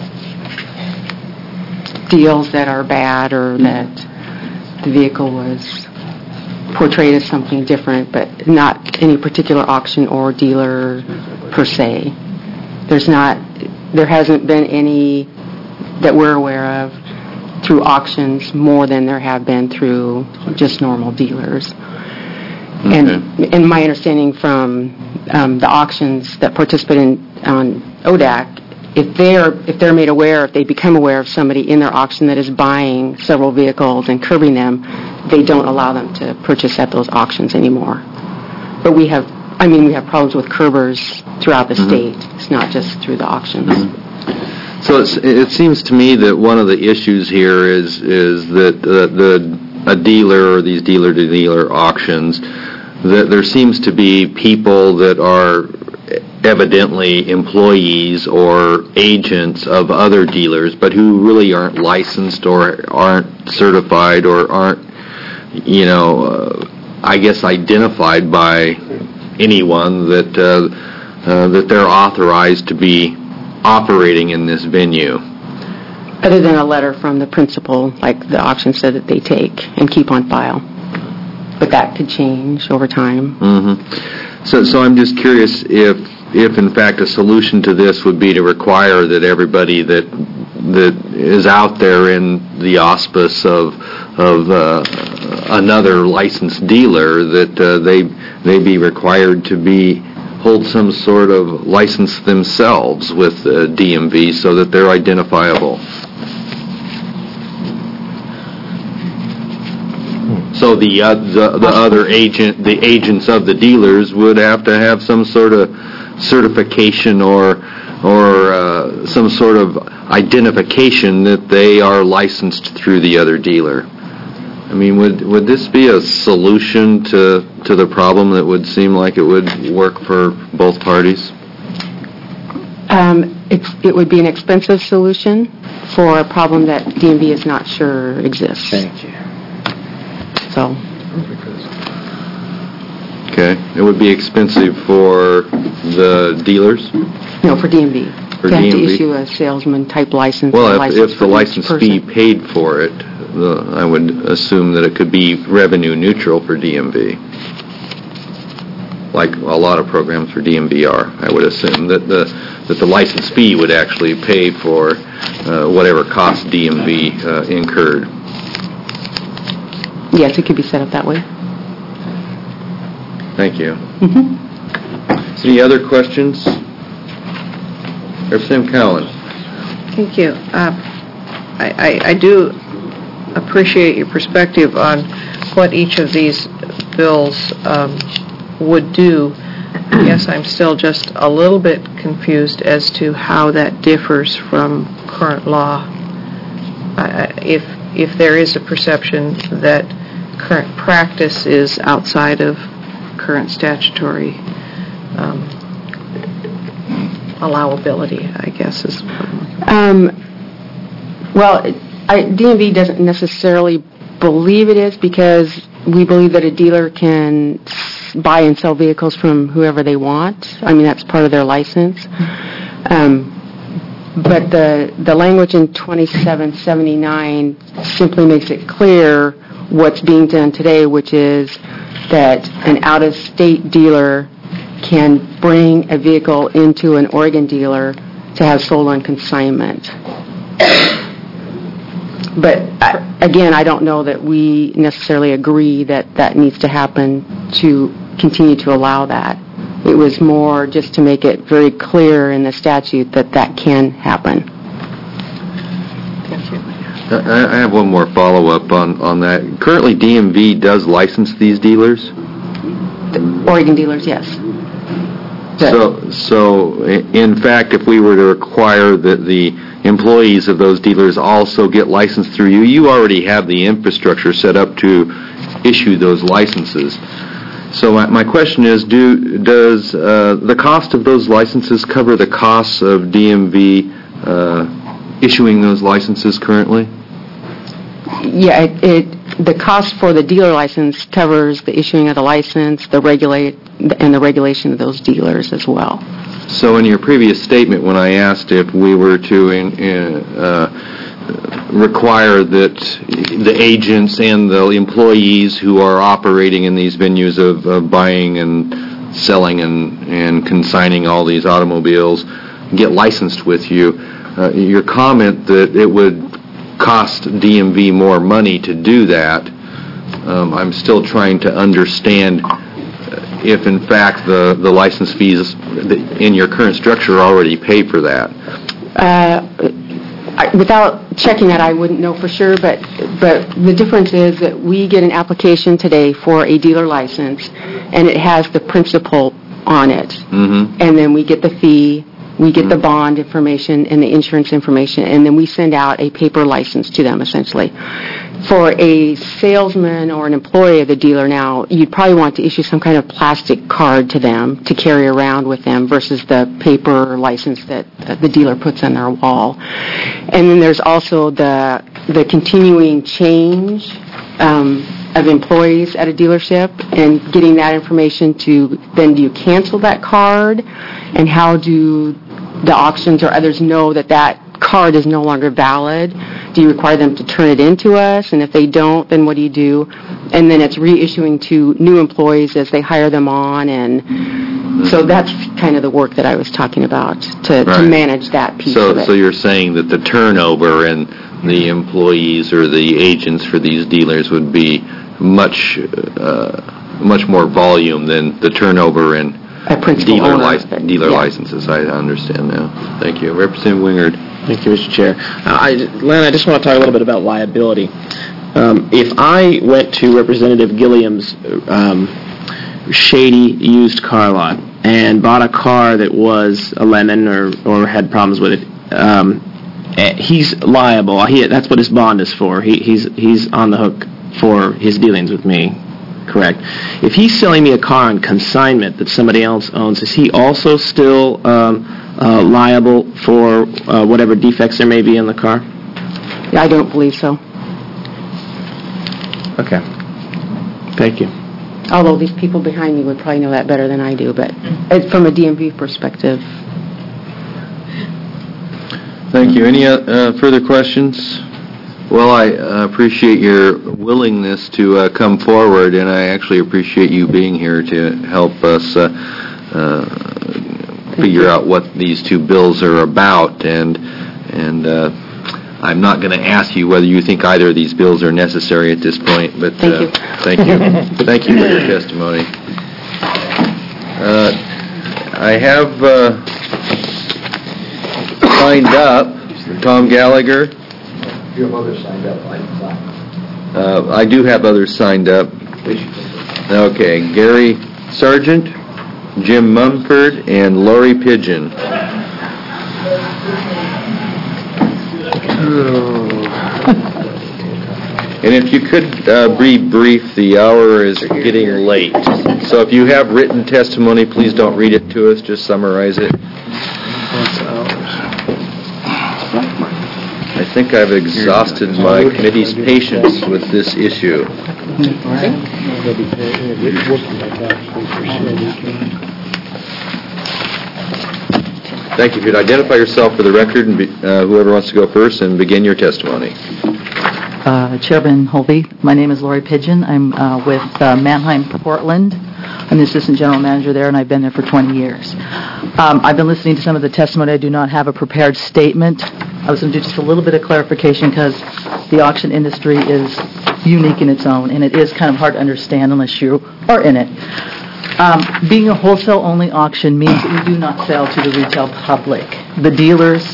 deals that are bad, or that the vehicle was portrayed as something different, but not any particular auction or dealer per se. There hasn't been any that we're aware of through auctions more than there have been through just normal dealers. Okay. And my understanding from the auctions that participate on ODAC, if they're made aware, if they become aware of somebody in their auction that is buying several vehicles and curbing them, they don't allow them to purchase at those auctions anymore. But we have problems with curbers throughout the state. It's not just through the auctions. So it seems to me that one of the issues here is that a dealer, or these dealer-to-dealer auctions, that there seems to be people that are evidently employees or agents of other dealers, but who really aren't licensed or aren't certified or aren't, identified by anyone that they're authorized to be operating in this venue. Other than a letter from the principal, like the auction said that they take and keep on file. But that could change over time. Mm-hmm. So I'm just curious if in fact a solution to this would be to require that everybody that is out there in the auspice of another licensed dealer, that they be required to hold some sort of license themselves with DMV so that they're identifiable. So the other agents of the dealers would have to have some sort of certification or some sort of identification that they are licensed through the other dealer. I mean, would this be a solution to the problem that would seem like it would work for both parties? It would be an expensive solution for a problem that DMV is not sure exists. Thank you. So. Okay. It would be expensive for the dealers? No, for DMV. For to have DMV? to issue a salesman-type license. Well, license if the license fee paid for it, I would assume that it could be revenue neutral for DMV. Like a lot of programs for DMV are. I would assume that the license fee would actually pay for whatever cost DMV incurred. Yes, it could be set up that way. Thank you. Any other questions? Representative Cowan. Thank you. I do appreciate your perspective on what each of these bills would do. I guess I'm still just a little bit confused as to how that differs from current law. If there is a perception that current practice is outside of current statutory allowability, I guess is. DMV doesn't necessarily believe it is, because we believe that a dealer can buy and sell vehicles from whoever they want. I mean, that's part of their license. But the language in 2779 simply makes it clear what's being done today, which is that an out-of-state dealer can bring a vehicle into an Oregon dealer to have sold on consignment. But again, I don't know that we necessarily agree that that needs to happen to continue to allow that. It was more just to make it very clear in the statute that that can happen. I have one more follow-up on that. Currently, DMV does license these dealers? The Oregon dealers, yes. So, in fact, if we were to require that the employees of those dealers also get licensed through you, you already have the infrastructure set up to issue those licenses. So my question is, does the cost of those licenses cover the costs of DMV issuing those licenses currently? Yeah, the cost for the dealer license covers the issuing of the license, the regulation of those dealers as well. So in your previous statement, when I asked if we were to require that the agents and the employees who are operating in these venues of buying and selling and consigning all these automobiles get licensed with you, your comment that it would cost DMV more money to do that, I'm still trying to understand if in fact the license fees in your current structure already pay for that. Without checking that, I wouldn't know for sure, but the difference is that we get an application today for a dealer license, and it has the principal on it. Mm-hmm. And then we get the fee, we get the bond information and the insurance information, and then we send out a paper license to them, essentially. For a salesman or an employee of the dealer now, you'd probably want to issue some kind of plastic card to them to carry around with them versus the paper license that the dealer puts on their wall. And then there's also the continuing change of employees at a dealership and getting that information to, then do you cancel that card? And how do the auctions or others know that that card is no longer valid? do you require them to turn it into us? And if they don't, then what do you do? And then it's reissuing to new employees as they hire them on. And so that's kind of the work that I was talking about, to manage that piece of it. So you're saying that the turnover and the employees or the agents for these dealers would be much more volume than the turnover in dealer licenses. I understand now. Thank you. Representative Wingard. Thank you, Mr. Chair. Len, I just want to talk a little bit about liability. If I went to Representative Gilliam's shady used car lot and bought a car that was a lemon or had problems with it, he's liable. That's what his bond is for. He's on the hook for his dealings with me, correct? If he's selling me a car on consignment that somebody else owns, is he also still liable for whatever defects there may be in the car? I don't believe so. Okay. Thank you. Although these people behind me would probably know that better than I do, but from a DMV perspective. Thank you. Any further questions? Well, I appreciate your willingness to come forward, and I actually appreciate you being here to help us figure out what these two bills are about. And I'm not going to ask you whether you think either of these bills are necessary at this point, but thank you. Thank you for your testimony. I have signed up Tom Gallagher. You have others signed up. I do have others signed up. Okay, Gary Sargent, Jim Mumford, and Lori Pigeon. And if you could be brief, the hour is getting late. So if you have written testimony, please don't read it to us, just summarize it. I think I've exhausted my committee's patience with this issue. Thank you. If you'd identify yourself for the record, and whoever wants to go first, and begin your testimony. Chairman Holvey, my name is Lori Pigeon. I'm with Mannheim, Portland. I'm the Assistant General Manager there, and I've been there for 20 years. I've been listening to some of the testimony. I do not have a prepared statement. I was going to do just a little bit of clarification because the auction industry is unique in its own, and it is kind of hard to understand unless you are in it. Being a wholesale-only auction means that we do not sell to the retail public. The dealers,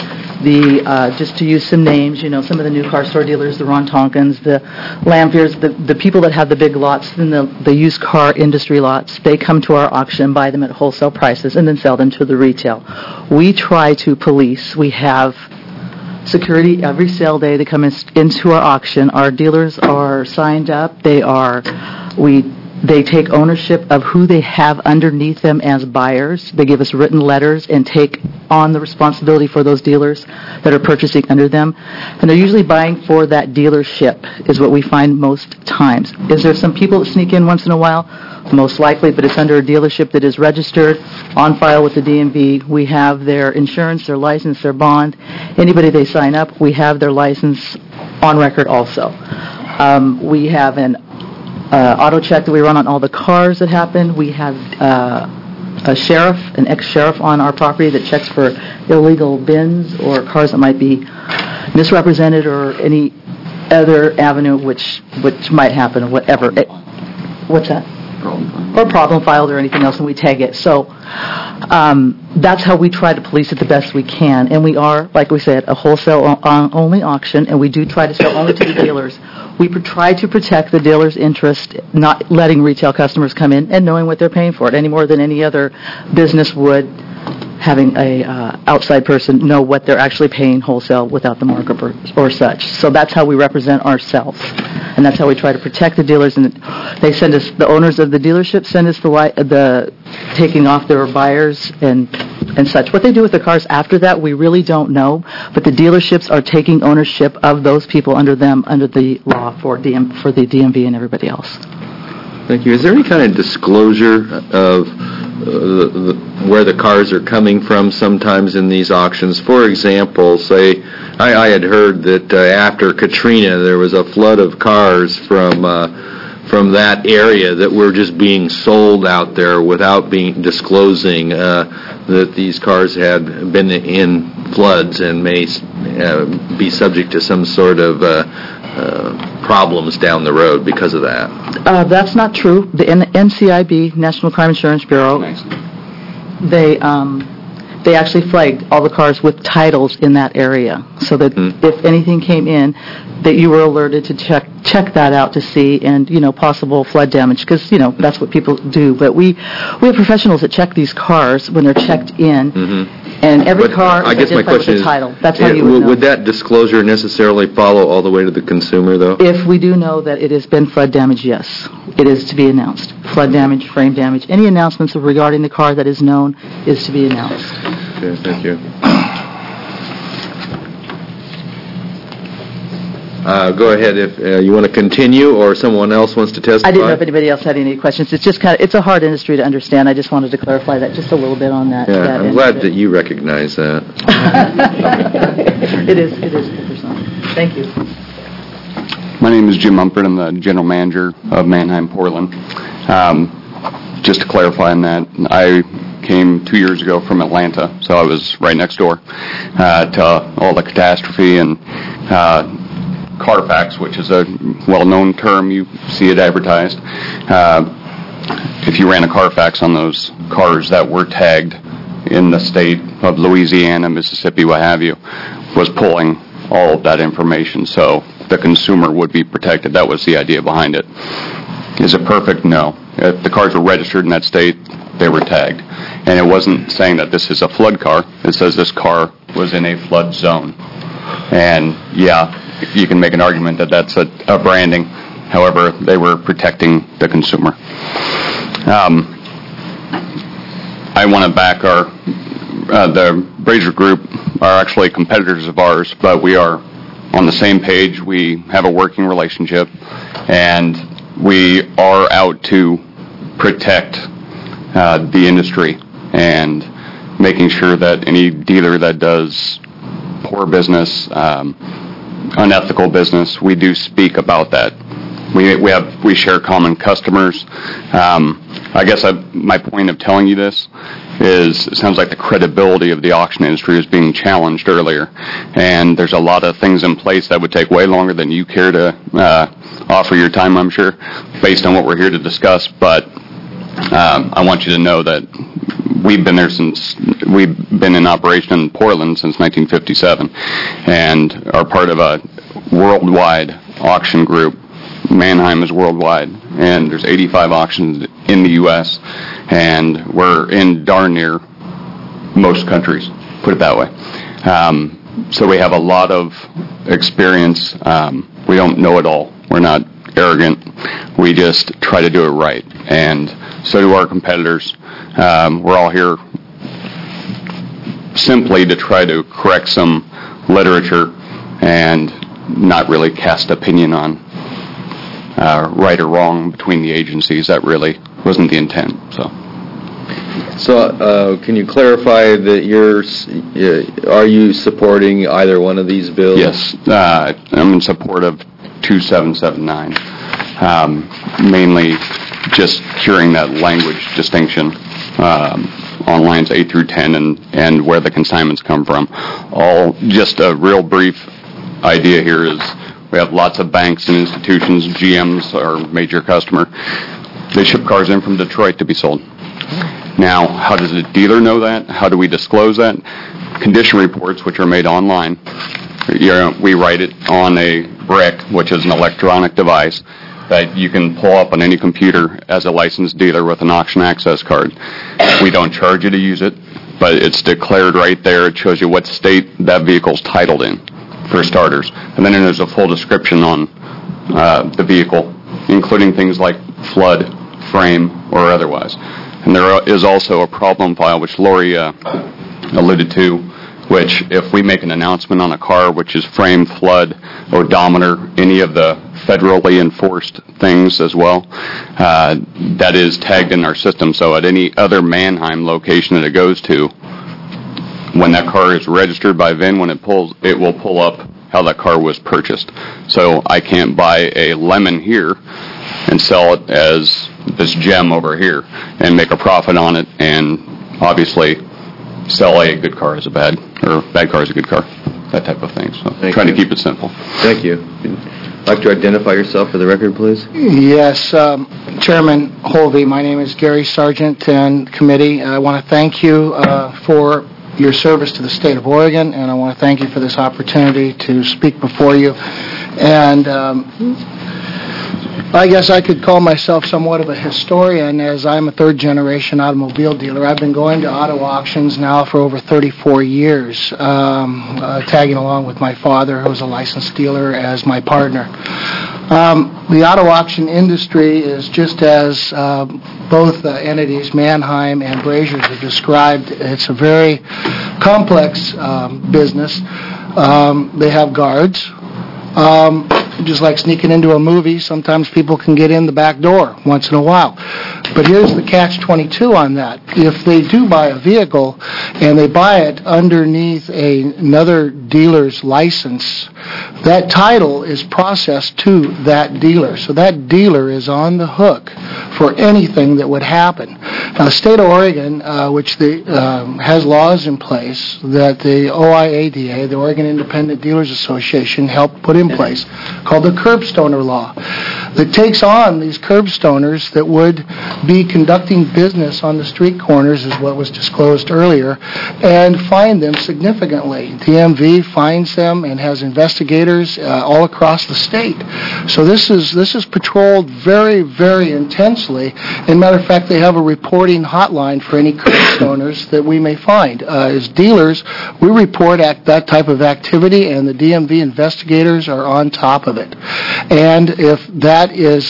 just to use some names, some of the new car store dealers, the Ron Tonkins, the Lampheres, the people that have the big lots and the used car industry lots, they come to our auction, buy them at wholesale prices, and then sell them to the retail. We try to police. We have security every sale day. They come into our auction. Our dealers are signed up. They take ownership of who they have underneath them as buyers. They give us written letters and take on the responsibility for those dealers that are purchasing under them. And they're usually buying for that dealership is what we find most times. Is there some people that sneak in once in a while? Most likely, but it's under a dealership that is registered, on file with the DMV. We have their insurance, their license, their bond. Anybody they sign up, we have their license on record also. We have an auto check that we run on all the cars that happen. We have a sheriff, an ex-sheriff on our property that checks for illegal bins or cars that might be misrepresented or any other avenue which might happen or whatever. What's that? Or problem filed or anything else, and we tag it. So that's how we try to police it the best we can. And we are, like we said, a wholesale-only auction, and we do try to sell only to the dealers. We try to protect the dealer's interest, not letting retail customers come in and knowing what they're paying for it any more than any other business would, having a outside person know what they're actually paying wholesale without the markup or such. So that's how we represent ourselves, and that's how we try to protect the dealers. And they send us, the owners of the dealership send us the taking off their buyers and such. What they do with the cars after that, we really don't know, but the dealerships are taking ownership of those people under the law for the DMV and everybody else. Thank you. Is there any kind of disclosure of where the cars are coming from sometimes in these auctions. For example, say, I had heard that after Katrina there was a flood of cars from that area that were just being sold out there without disclosing that these cars had been in floods and may be subject to some sort of problems down the road because of that. That's not true. The NCIB, National Crime Insurance Bureau, they actually flagged all the cars with titles in that area, so that if anything came in, that you were alerted to check that out to see, and possible flood damage, because that's what people do. But we have professionals that check these cars when they're checked in, and every car I guess my question with a is, title. That's how you would know. Would that disclosure necessarily follow all the way to the consumer, though? If we do know that it has been flood damage, yes, it is to be announced. Flood damage, frame damage, any announcements regarding the car that is known is to be announced. Okay, thank you. Go ahead if you want to continue, or someone else wants to testify. I didn't know if anybody else had any questions. It's just it's a hard industry to understand. I just wanted to clarify that just a little bit on that. Yeah, I'm glad that you recognize that. It is personal. Thank you. My name is Jim Mumford. I'm the general manager of Manheim Portland. Just to clarify on that, I came 2 years ago from Atlanta, so I was right next door to all the catastrophe and Carfax, which is a well-known term. You see it advertised. If you ran a Carfax on those cars that were tagged in the state of Louisiana, Mississippi, what have you, was pulling all of that information, so the consumer would be protected. That was the idea behind it. Is it perfect? No. If the cars were registered in that state, they were tagged. And it wasn't saying that this is a flood car. It says this car was in a flood zone. And, yeah, you can make an argument that that's a branding. However, they were protecting the consumer. I want to back the Brazier Group are actually competitors of ours, but we are on the same page. We have a working relationship, and we are out to protect the industry and making sure that any dealer that does poor business, unethical business, we do speak about that. We share common customers. I guess my point of telling you this is it sounds like the credibility of the auction industry is being challenged earlier, and there's a lot of things in place that would take way longer than you care to offer your time, I'm sure, based on what we're here to discuss. But I want you to know that we've been in operation in Portland since 1957, and are part of a worldwide auction group. Manheim is worldwide, and there's 85 auctions in the U.S., and we're in darn near most countries, put it that way. So we have a lot of experience. We don't know it all. We're not arrogant. We just try to do it right, and so do our competitors. We're all here simply to try to correct some literature and not really cast opinion on right or wrong between the agencies. That really wasn't the intent. So can you clarify that are you supporting either one of these bills? Yes, I'm in support of 2779, mainly just curing that language distinction on lines 8 through 10 and where the consignments come from. Just a real brief idea here is we have lots of banks and institutions. GM's our major customer. They ship cars in from Detroit to be sold. Now, how does a dealer know that? How do we disclose that? Condition reports, which are made online, we write it on a brick, which is an electronic device that you can pull up on any computer as a licensed dealer with an auction access card. We don't charge you to use it, but it's declared right there. It shows you what state that vehicle's titled in, for starters. And then there's a full description on the vehicle, including things like flood, frame, or otherwise. And there is also a problem file, which Lori alluded to, which if we make an announcement on a car, which is frame, flood, odometer, any of the federally enforced things as well. That is tagged in our system, so at any other Manheim location that it goes to, when that car is registered by VIN, when it will pull up how that car was purchased. So I can't buy a lemon here and sell it as this gem over here and make a profit on it, and obviously sell a good car as a bad, or bad car as a good car, that type of thing. So trying to keep it simple. Thank you. Like to identify yourself for the record, please? Yes, Chairman Holvey, my name is Gary Sargent and committee. I want to thank you for your service to the state of Oregon, and I want to thank you for this opportunity to speak before you. And I guess I could call myself somewhat of a historian, as I'm a third-generation automobile dealer. I've been going to auto auctions now for over 34 years, tagging along with my father, who's a licensed dealer, as my partner. The auto auction industry is just as both entities, Manheim and Braziers, have described. It's a very complex business. They have guards. Just like sneaking into a movie, sometimes people can get in the back door once in a while. But here's the catch-22 on that. If they do buy a vehicle and they buy it underneath another dealer's license, that title is processed to that dealer. So that dealer is on the hook for anything that would happen. Now, the state of Oregon, which has laws in place that the OIADA, the Oregon Independent Dealers Association, helped put in place, called the curbstoner law, that takes on these curbstoners that would be conducting business on the street corners, is what was disclosed earlier, and fine them significantly. DMV fines them and has investigators all across the state. So this is patrolled very, very intensely. As a matter of fact, they have a reporting hotline for any curbstoners that we may find. As dealers, we report that type of activity, and the DMV investigators are on top of it. And if that is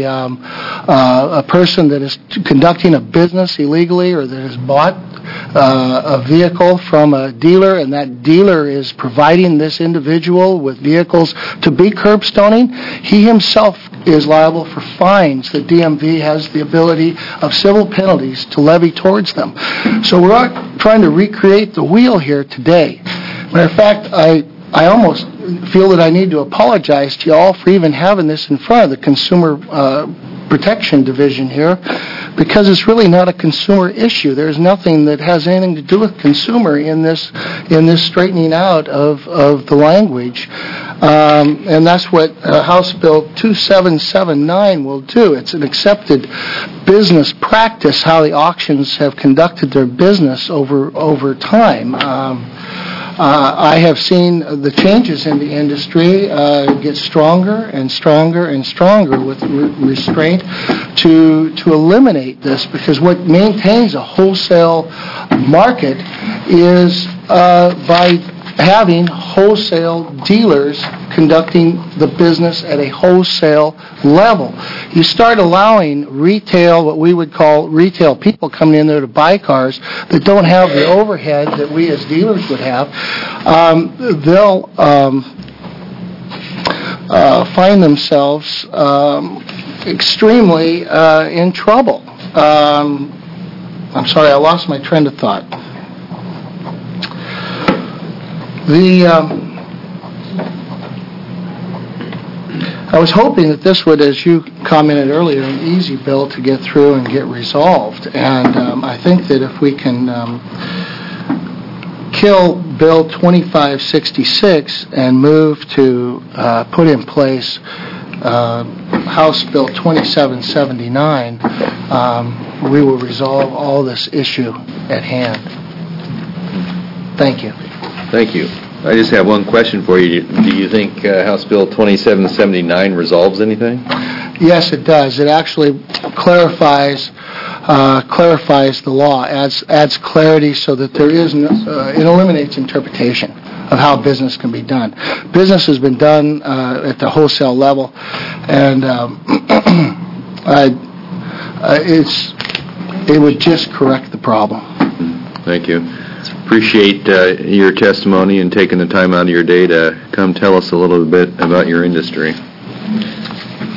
a person that is conducting a business illegally, or that has bought a vehicle from a dealer, and that dealer is providing this individual with vehicles to be curbstoning, he himself is liable for fines that DMV has the ability of civil penalties to levy towards them. So we're not trying to recreate the wheel here today. Matter of fact, I almost feel that I need to apologize to you all for even having this in front of the Consumer Protection Division here, because it's really not a consumer issue. There's nothing that has anything to do with consumer in this straightening out of the language. And that's what House Bill 2779 will do. It's an accepted business practice how the auctions have conducted their business over time. I have seen the changes in the industry get stronger and stronger and stronger with restraint to eliminate this, because what maintains a wholesale market is by having wholesale dealers conducting the business at a wholesale level. You start allowing retail, what we would call retail people coming in there to buy cars that don't have the overhead that we as dealers would have, they'll find themselves extremely in trouble. I'm sorry, I lost my train of thought. I was hoping that this would, as you commented earlier, an easy bill to get through and get resolved. And I think that if we can kill Bill 2566 and move to put in place House Bill 2779, we will resolve all this issue at hand. Thank you. Thank you. I just have one question for you. Do you think House Bill 2779 resolves anything? Yes, it does. It actually clarifies the law, adds clarity so that there is it eliminates interpretation of how business can be done. Business has been done at the wholesale level, and it would just correct the problem. Thank you. Appreciate your testimony and taking the time out of your day to come tell us a little bit about your industry.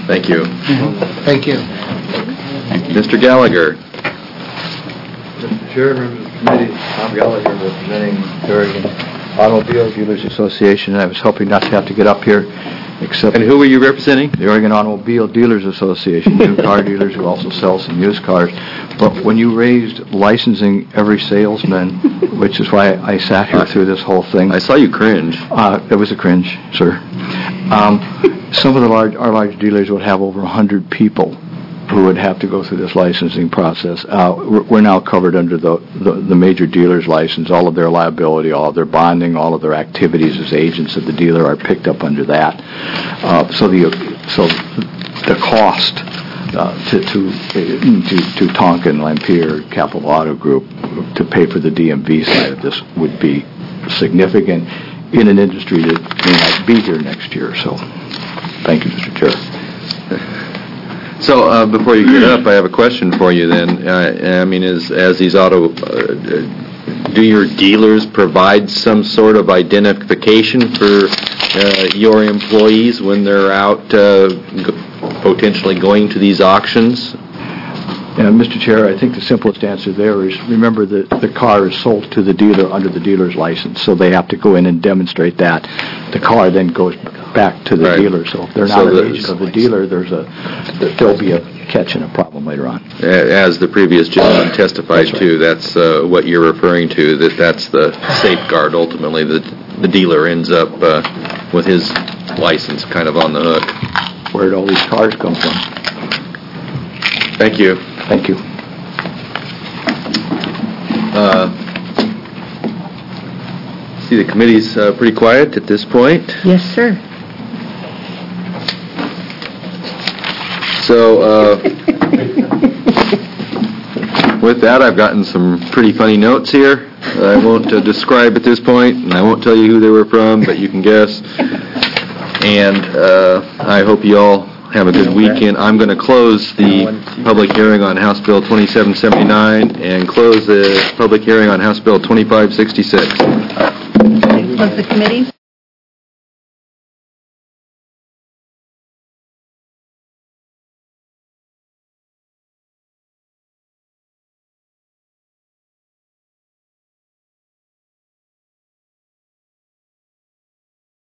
Thank you. Thank you. Mr. Gallagher. Mr. Chair, members of the committee, Tom Gallagher representing the Oregon Automobile Dealers Association. I was hoping not to have to get up here, except... And who were you representing? The Oregon Automobile Dealers Association, new car dealers who also sell some used cars. But when you raised licensing every salesman, which is why I sat here through this whole thing... I saw you cringe. It was a cringe, sir. Some of our large dealers would have over 100 people who would have to go through this licensing process. We're now covered under the major dealer's license. All of their liability, all of their bonding, all of their activities as agents of the dealer are picked up under that. So the cost to Tonkin, Lampere, Capital Auto Group to pay for the DMV side of this would be significant in an industry that may not be here next year. So, thank you, Mr. Chair. So, before you get up, I have a question for you then. I mean, as these do your dealers provide some sort of identification for your employees when they're out potentially going to these auctions? Mr. Chair, I think the simplest answer there is, remember that the car is sold to the dealer under the dealer's license, so they have to go in and demonstrate that. The car then goes back to the dealer, so if they're not an agent of the dealer, there'll be a catch and a problem later on. As the previous gentleman testified to, that's what you're referring to, that's the safeguard ultimately that the dealer ends up with his license kind of on the hook. Where did all these cars come from? Thank you. Thank you. See, the committee's pretty quiet at this point. Yes, sir. So, with that, I've gotten some pretty funny notes here that I won't describe at this point, and I won't tell you who they were from, but you can guess. And I hope you all have a good weekend. I'm going to close the public hearing on House Bill 2779 and close the public hearing on House Bill 2566. Close the committee.